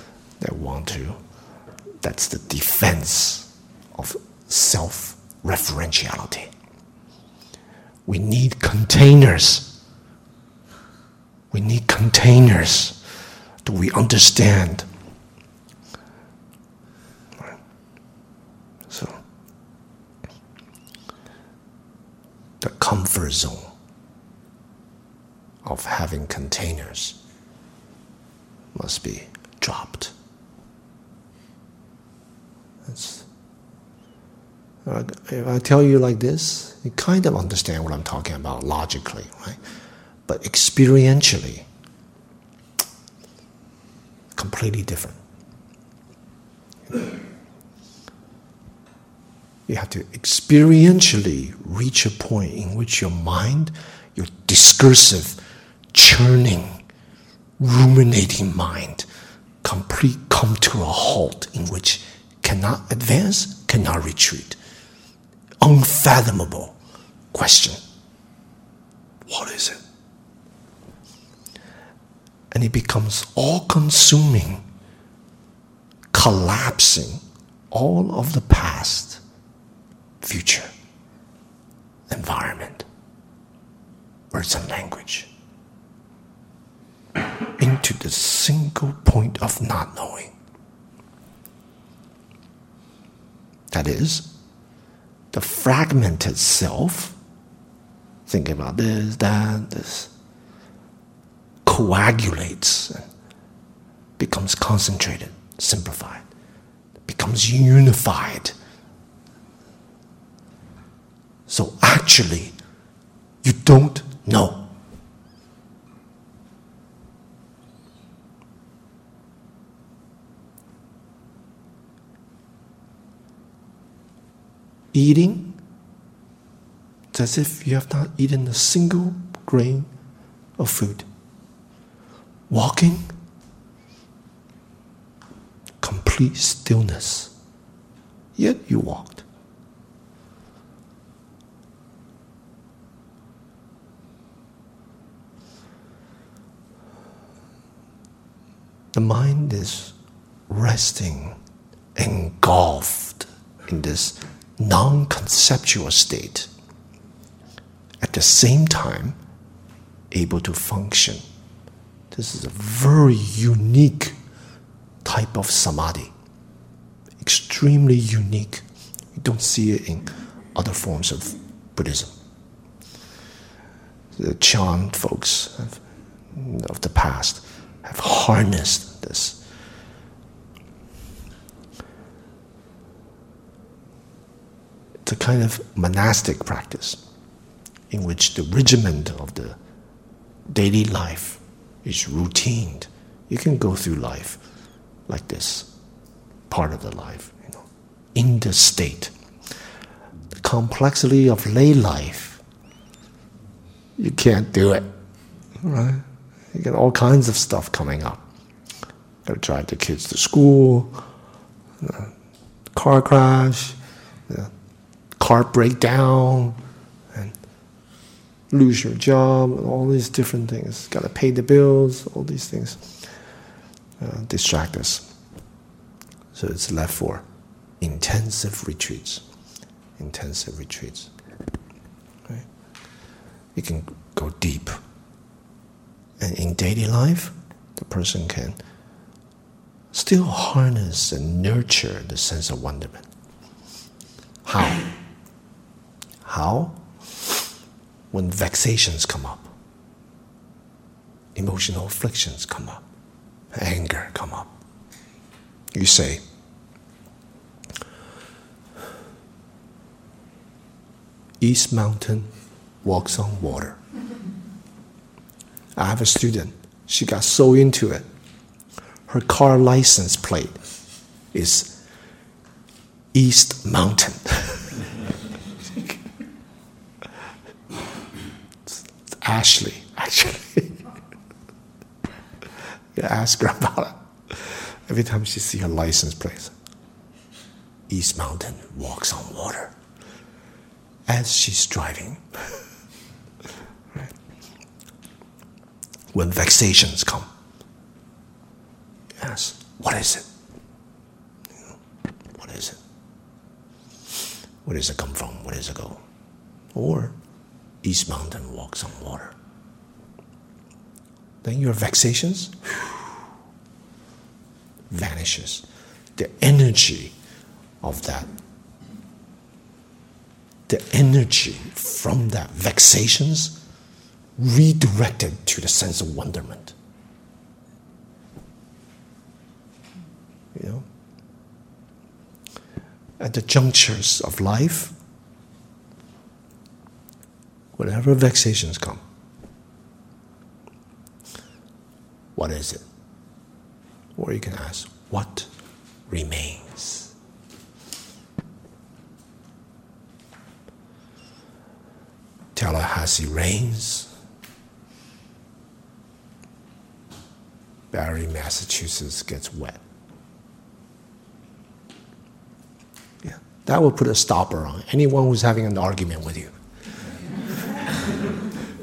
that's the defense of self-referentiality. We need containers. We need containers. Do we understand? So, the comfort zone of having containers must be dropped. If I tell you like this, you kind of understand what I'm talking about logically, right? But experientially, completely different. You have to experientially reach a point in which your mind, your discursive, churning, ruminating mind, come to a halt in which cannot advance, cannot retreat. Unfathomable question. What is it? And it becomes all-consuming, collapsing, all of the past, future, environment, words and language into the single point of not knowing. That is, the fragmented self, thinking about this, that, this, coagulates and becomes concentrated, simplified, becomes unified. So actually, you don't know. Eating, it's as if you have not eaten a single grain of food. Walking, complete stillness, yet you walked. The mind is resting, engulfed in this non-conceptual state, at the same time able to function. This is a very unique type of samadhi, extremely unique. You don't see it in other forms of Buddhism. The Chan folks of the past have harnessed this. It's a kind of monastic practice in which the regiment of the daily life is routine. You can go through life like this, part of the life, in the state. The complexity of lay life, you can't do it, right? You get all kinds of stuff coming up. Got to drive the kids to school, car crash, car breakdown, and lose your job, and all these different things. Got to pay the bills, all these things distract us. So it's left for intensive retreats. Intensive retreats. Right? You can go deep. And in daily life, the person can still harness and nurture the sense of wonderment. How? How? When vexations come up, emotional afflictions come up, anger come up, you say, East Mountain walks on water. I have a student, she got so into it. Her car license plate is East Mountain. It's Ashley, actually. You ask her about it. Every time she sees her license plate, East Mountain walks on water. As she's driving. Right? When vexations come, ask, what is it? What is it? Where does it come from? Where does it go? Or East Mountain walks on water. Then your vexations vanishes. The energy of that, the energy from that vexations redirected to the sense of wonderment. You know? At the junctures of life, whatever vexations come, what is it? Or you can ask, what remains? Tallahassee rains. Barre, Massachusetts gets wet. Yeah, that will put a stopper on anyone who's having an argument with you.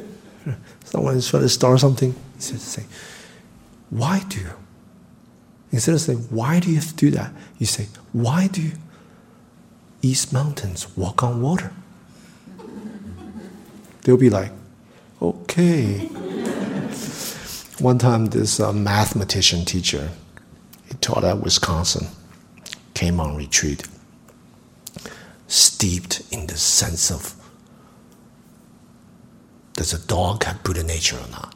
Someone is trying to start something, say, why do Instead of saying, why do you have to do that? You say, why do East Mountains walk on water? They'll be like, okay. One time, this mathematician teacher, he taught at Wisconsin, came on retreat, steeped in the sense of, does a dog have Buddha nature or not?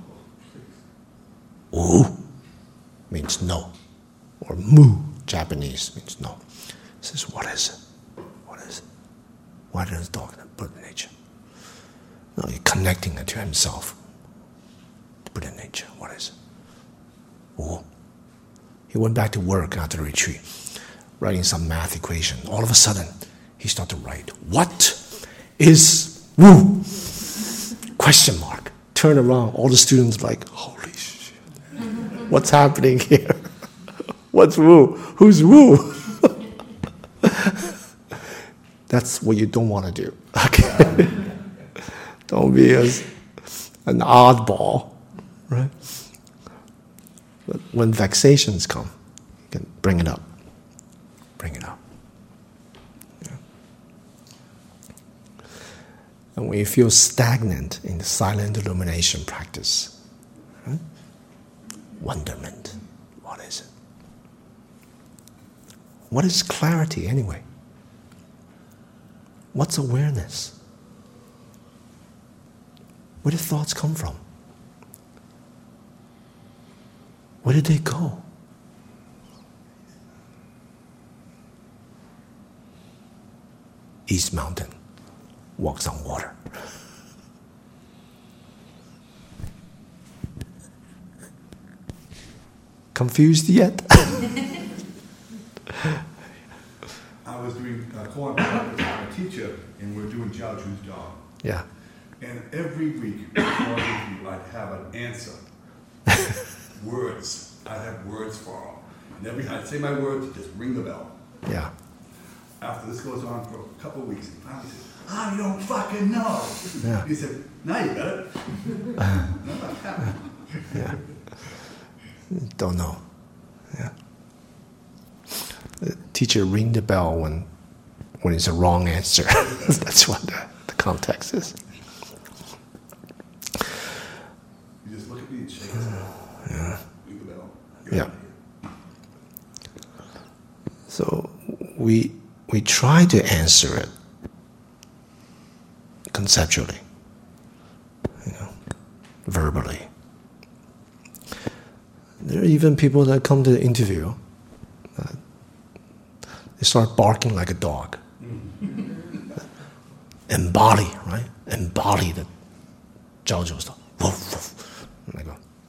Ooh means no. Or mu, Japanese, means no. He says, what is it? What is it? Why does a dog have Buddha nature? No, you're connecting it to himself. Buddha nature, what is it? Ooh. He went back to work after the retreat, writing some math equation. All of a sudden, he started to write, what is Wu? Question mark. Turn around, all the students like, holy shit. What's happening here? What's Wu? Who's Wu? That's what you don't want to do. Okay? Don't be an oddball, right? But when vexations come, you can bring it up. Bring it up. Yeah. And when you feel stagnant in the silent illumination practice, right? Wonderment, what is it? What is clarity anyway? What's awareness? Where did thoughts come from? Where did they go? East Mountain walks on water. Confused yet? I was doing koan practice with my teacher, and we're doing Jiao Zhu's job. Yeah. And every week, before I'd have an answer. Words. I'd have words for them. And every time I'd say my words, just ring the bell. Yeah. After this goes on for a couple of weeks, he finally said, you don't fucking know. Yeah. He said, now you got it. Nothing happened. Yeah. Don't know. Yeah. The teacher ring the bell when it's a wrong answer. That's what the context is. You just look at me and shake his head. Yeah. Ring the bell. Yeah. So we try to answer it conceptually, verbally. There are even people that come to the interview, they start barking like a dog. Embody, right? Embody the Jiao Zhu stuff. Woof, woof. And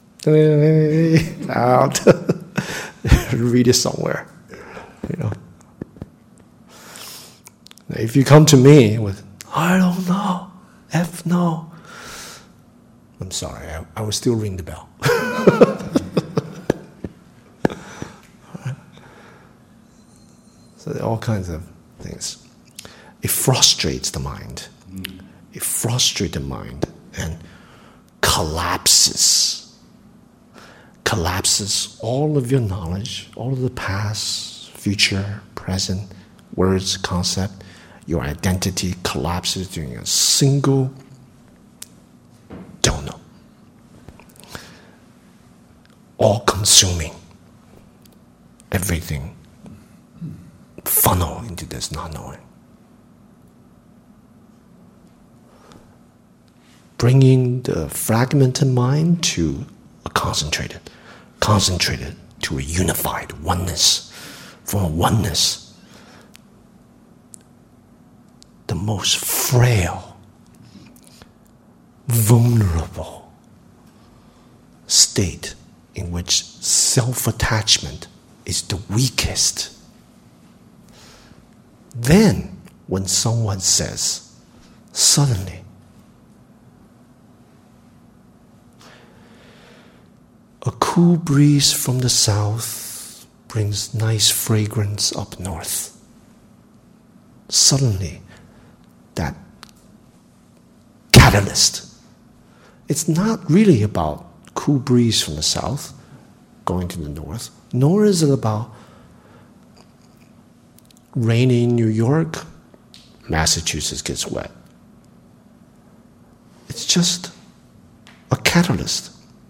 I go, out. Read it somewhere. If you come to me with, I don't know, F no, I'm sorry, I will still ring the bell. Right? So there are all kinds of things. It frustrates the mind. It frustrates the mind and collapses all of your knowledge, all of the past, future, present, words, concept. Your identity collapses during a single don't know. All consuming. Everything funnel into this not knowing. Bringing the fragmented mind to a concentrated to a unified oneness. From a oneness, the most frail, vulnerable state in which self-attachment is the weakest. Then, when someone says, suddenly, a cool breeze from the south brings nice fragrance up north. Suddenly, that catalyst. It's not really about cool breeze from the south. going to the north, nor is it about rainy New York, Massachusetts gets wet. It's just a catalyst.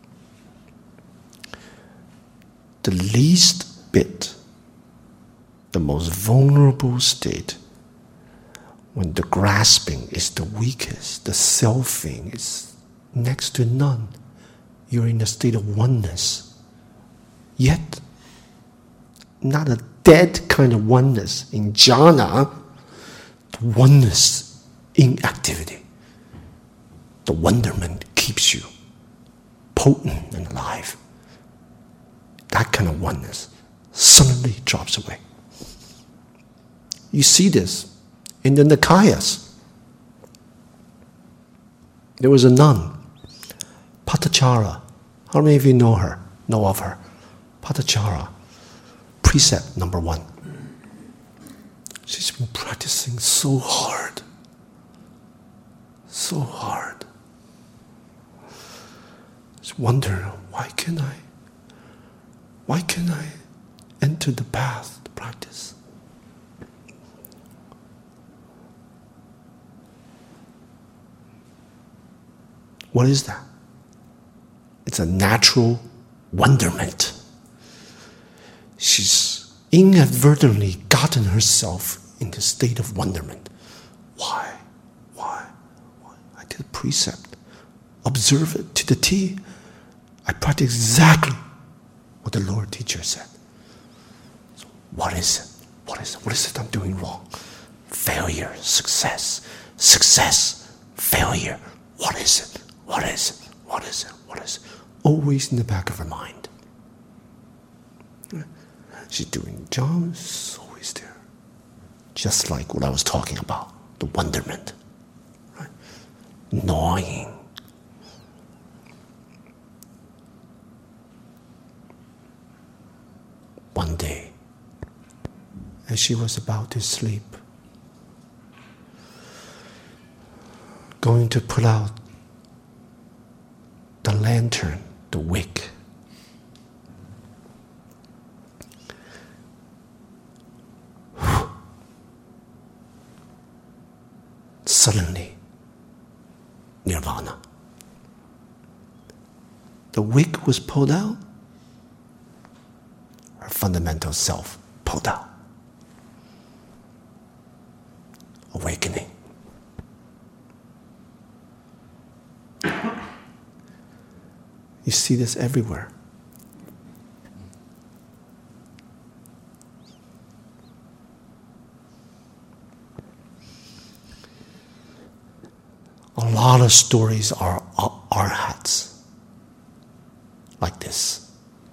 The least bit, the most vulnerable state, when the grasping is the weakest, the selfing is next to none, you're in a state of oneness. Yet, not a dead kind of oneness in jhana, the oneness in activity. The wonderment keeps you potent and alive. That kind of oneness suddenly drops away. You see this in the Nikayas. There was a nun, Patachara. How many of you know of her? Patachara. Precept number 1. She's been practicing so hard. So hard. Just wonder, why can't I enter the path to practice? What is that? It's a natural wonderment. She's inadvertently gotten herself in the state of wonderment. Why? I did a precept. Observe it to the T. I practice exactly what the Lord teacher said. So what is it? What is it I'm doing wrong? Failure, success, failure. What is it? What is it? What is it? What is it? Always in the back of her mind. She's doing jobs, it's always there. Just like what I was talking about, the wonderment. Right? Gnawing. One day, as she was about to sleep, going to put out the lantern, the wick, suddenly, nirvana. The wick was pulled out, her fundamental self pulled out. Awakening. You see this everywhere. A lot of stories are arhats like this.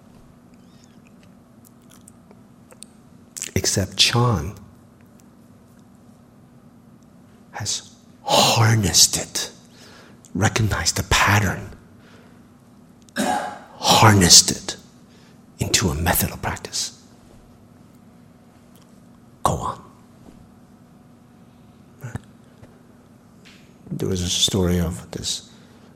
Except Chan has harnessed it, recognized the pattern, harnessed it into a method of practice. Go on. There was a story of this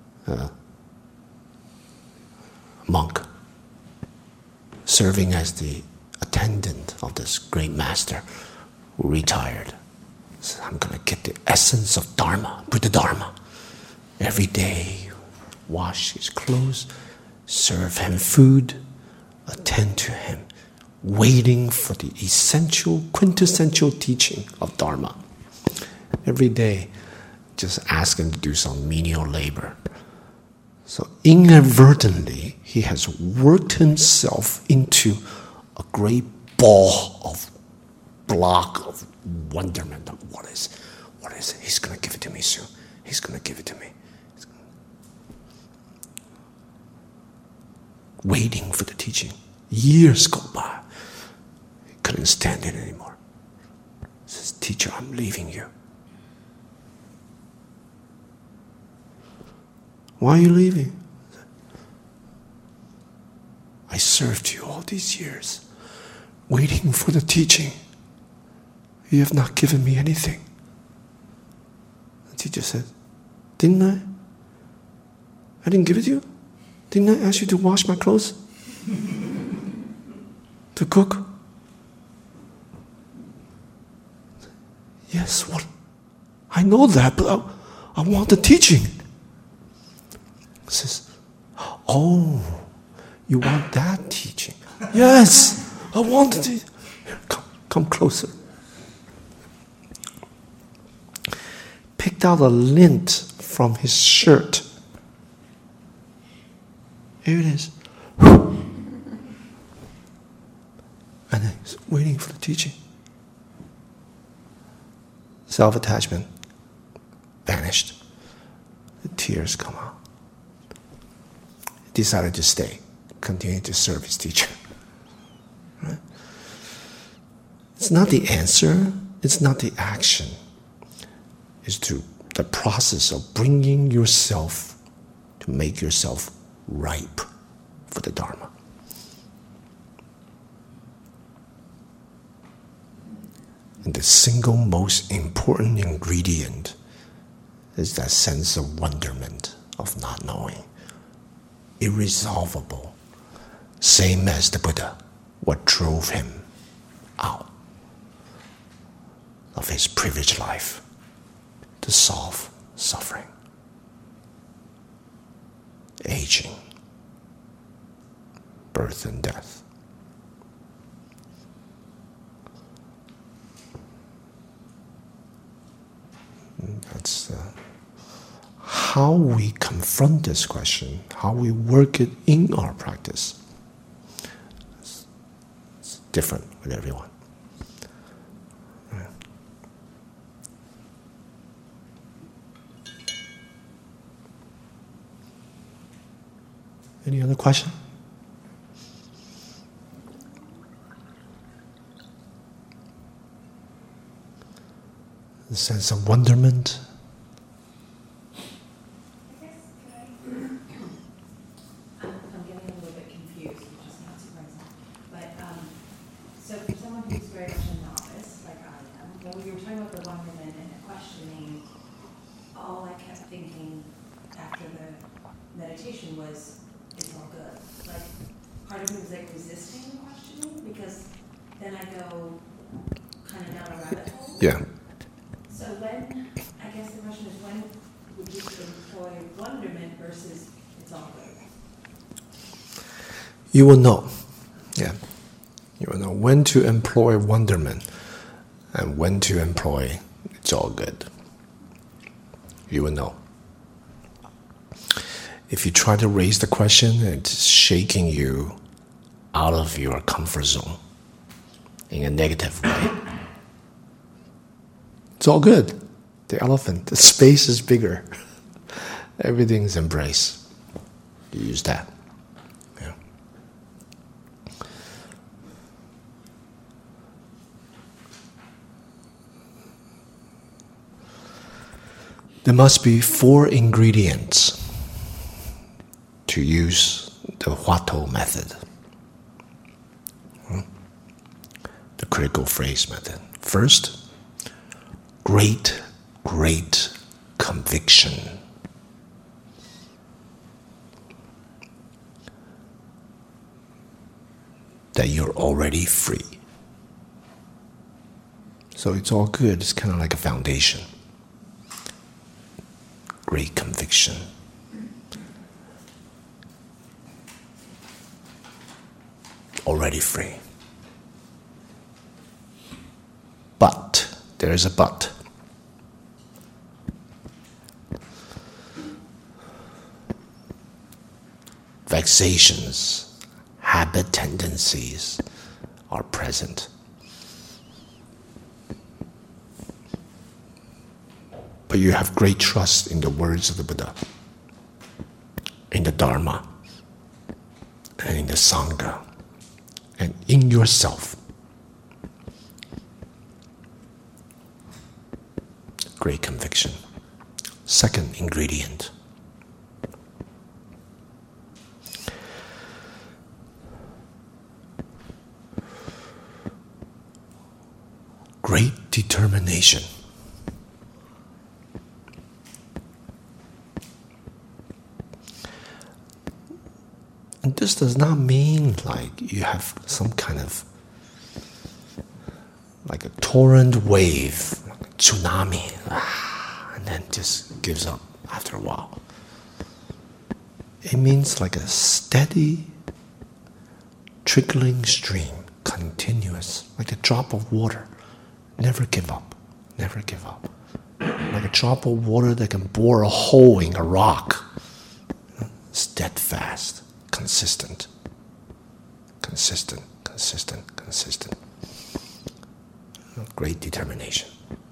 monk serving as the attendant of this great master who retired. So I'm going to get the essence of Dharma, Buddha Dharma. Every day, wash his clothes, serve him food, attend to him, waiting for the essential, quintessential teaching of Dharma. Every day, just ask him to do some menial labor. So inadvertently, he has worked himself into a great ball of block of wonderment. What is it? He's going to give it to me soon. He's going to give it to me. Waiting for the teaching. Years go by. He couldn't stand it anymore. He says, teacher, I'm leaving you. Why are you leaving? I served you all these years, waiting for the teaching. You have not given me anything. The teacher said, didn't I? I didn't give it to you? Didn't I ask you to wash my clothes? To cook? Yes, what? I know that, but I want the teaching. He says, oh, you want that teaching? Yes, I want the teaching. Come closer. Picked out a lint from his shirt. Here it is. And then he's waiting for the teaching. Self-attachment vanished. The tears come out. He decided to stay, continue to serve his teacher. Right? It's not the answer, it's not the action. It's the process of bringing yourself to make yourself ripe for the Dharma. And the single most important ingredient is that sense of wonderment of not knowing. Irresolvable. Same as the Buddha. What drove him out of his privileged life to solve suffering, aging, birth and death. That's how we confront this question, how we work it in our practice. It's different with everyone. Right. Any other question? The sense of wonderment. I guess, I'm getting a little bit confused, which is not surprising. But, so for someone who's very much a novice, like I am, when we were talking about the wonderment and the questioning, all I kept thinking after the meditation was, it's all good. Like, part of me was like resisting the questioning, because then I go kind of down a rabbit hole. Yeah. So when, I guess the question is, when would you employ wonderment versus it's all good? You will know. Yeah. You will know when to employ wonderment and when to employ it's all good. You will know. If you try to raise the question, it's shaking you out of your comfort zone in a negative way. It's all good. The elephant, the space is bigger. Everything's embraced. You use that. Yeah. There must be 4 ingredients to use the Huatou method. The critical phrase method. First, great conviction. That you're already free. So it's all good. It's kind of like a foundation. Great conviction. Already free. But, there is a but. Vexations, habit tendencies are present. But you have great trust in the words of the Buddha, in the Dharma, and in the Sangha, and in yourself. Great conviction. Second ingredient. Great determination. And Practice does not mean like you have some kind of like a torrent wave, like a tsunami, and then just gives up after a while. It means like a steady, trickling stream, continuous, like a drop of water. Never give up, never give up. Like a drop of water that can bore a hole in a rock. Steadfast, consistent, consistent, consistent, consistent. Great determination.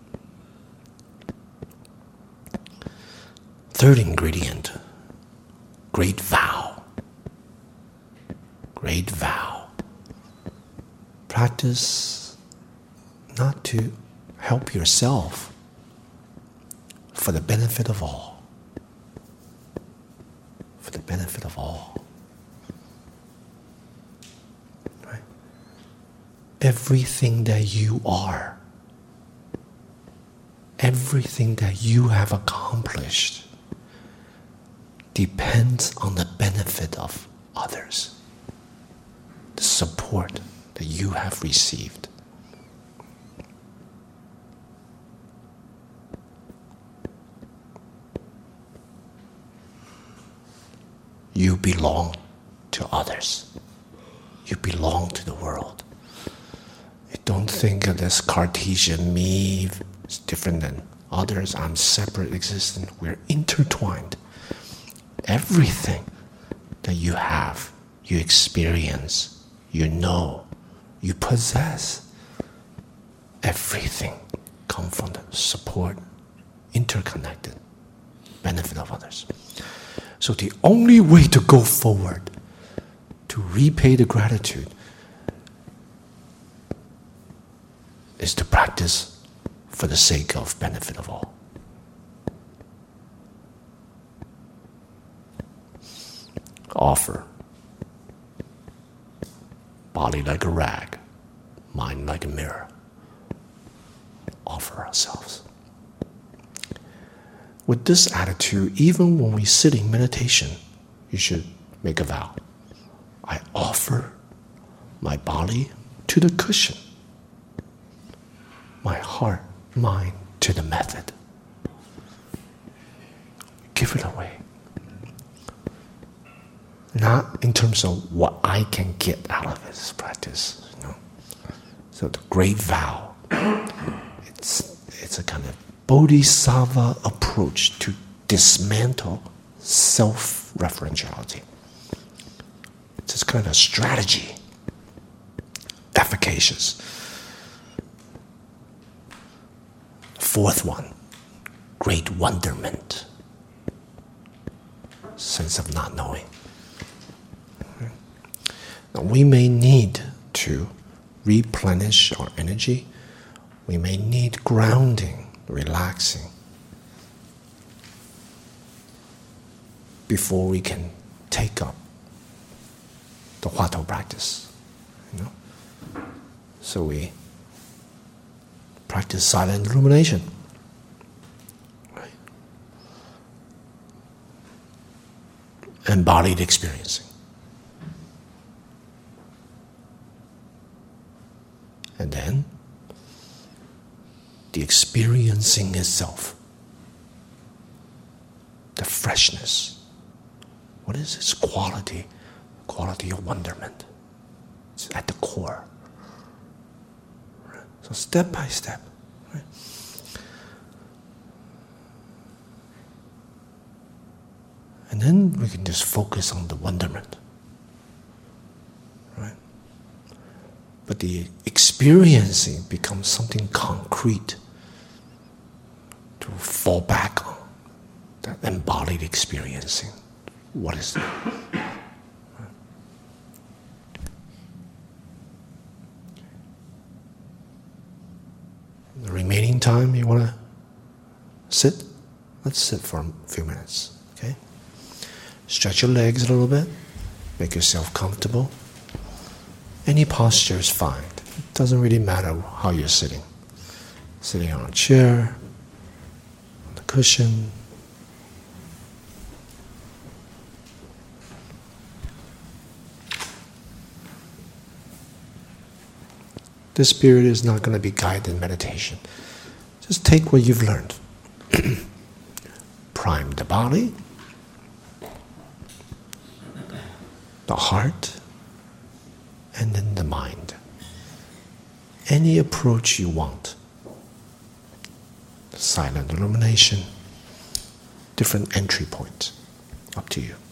Third ingredient, great vow. Great vow. Practice not to help yourself, for the benefit of all. For the benefit of all. Right? Everything that you are, everything that you have accomplished depends on the benefit of others, the support that you have received. You belong to others. You belong to the world. You don't think of this Cartesian me is different than others. I'm separate, existent. We're intertwined. Everything that you have, you experience, you know, you possess, everything comes from the support, interconnected, benefit of others. So the only way to go forward, to repay the gratitude, is to practice for the sake of benefit of all. Offer. Body like a rag, mind like a mirror. Offer ourselves. With this attitude, even when we sit in meditation, you should make a vow. I offer my body to the cushion, my heart, mind to the method. Give it away. Not in terms of what I can get out of this practice. So the great vow, it's a kind of bodhisattva approach to dismantle self-referentiality. It's just kind of a strategy, efficacious. Fourth one, great wonderment, sense of not knowing. Now we may need to replenish our energy. We may need grounding, relaxing, before we can take up the Huatou practice. So we practice silent illumination. Right? Embodied experiencing. And then the experiencing itself, the freshness. What is its quality? Quality of wonderment. It's at the core. Right? So step by step. Right? And then we can just focus on the wonderment. Right? But the experiencing becomes something concrete to fall back on. That embodied experiencing. What is that? The remaining time you want to sit? Let's sit for a few minutes, okay? Stretch your legs a little bit. Make yourself comfortable. Any posture is fine. It doesn't really matter how you're sitting. Sitting on a chair, on the cushion. This period is not going to be guided meditation. Just take what you've learned. Prime the body, the heart, and then the mind. Any approach you want. Silent illumination, different entry points. Up to you.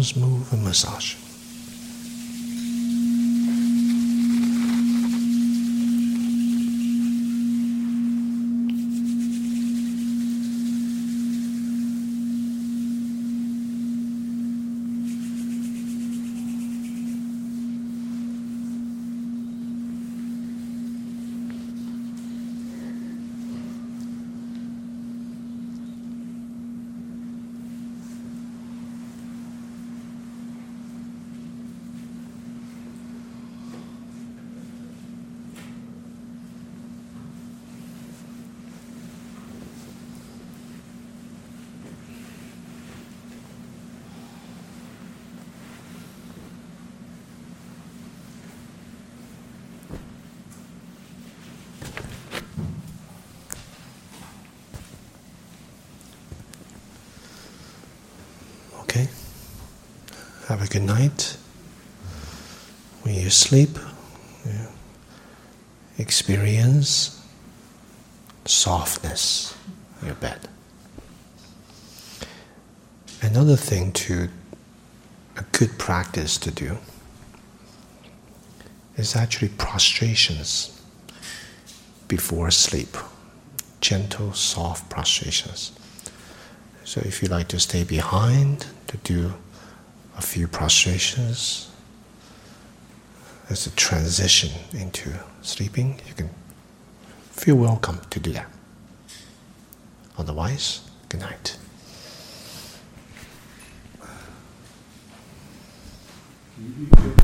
arms move and massage. Okay? Have a good night. When you sleep, you experience softness in your bed. Another thing a good practice to do is actually prostrations before sleep. Gentle, soft prostrations. So if you like to stay behind to do a few prostrations as a transition into sleeping, you can feel welcome to do that. Otherwise, good night. Can you be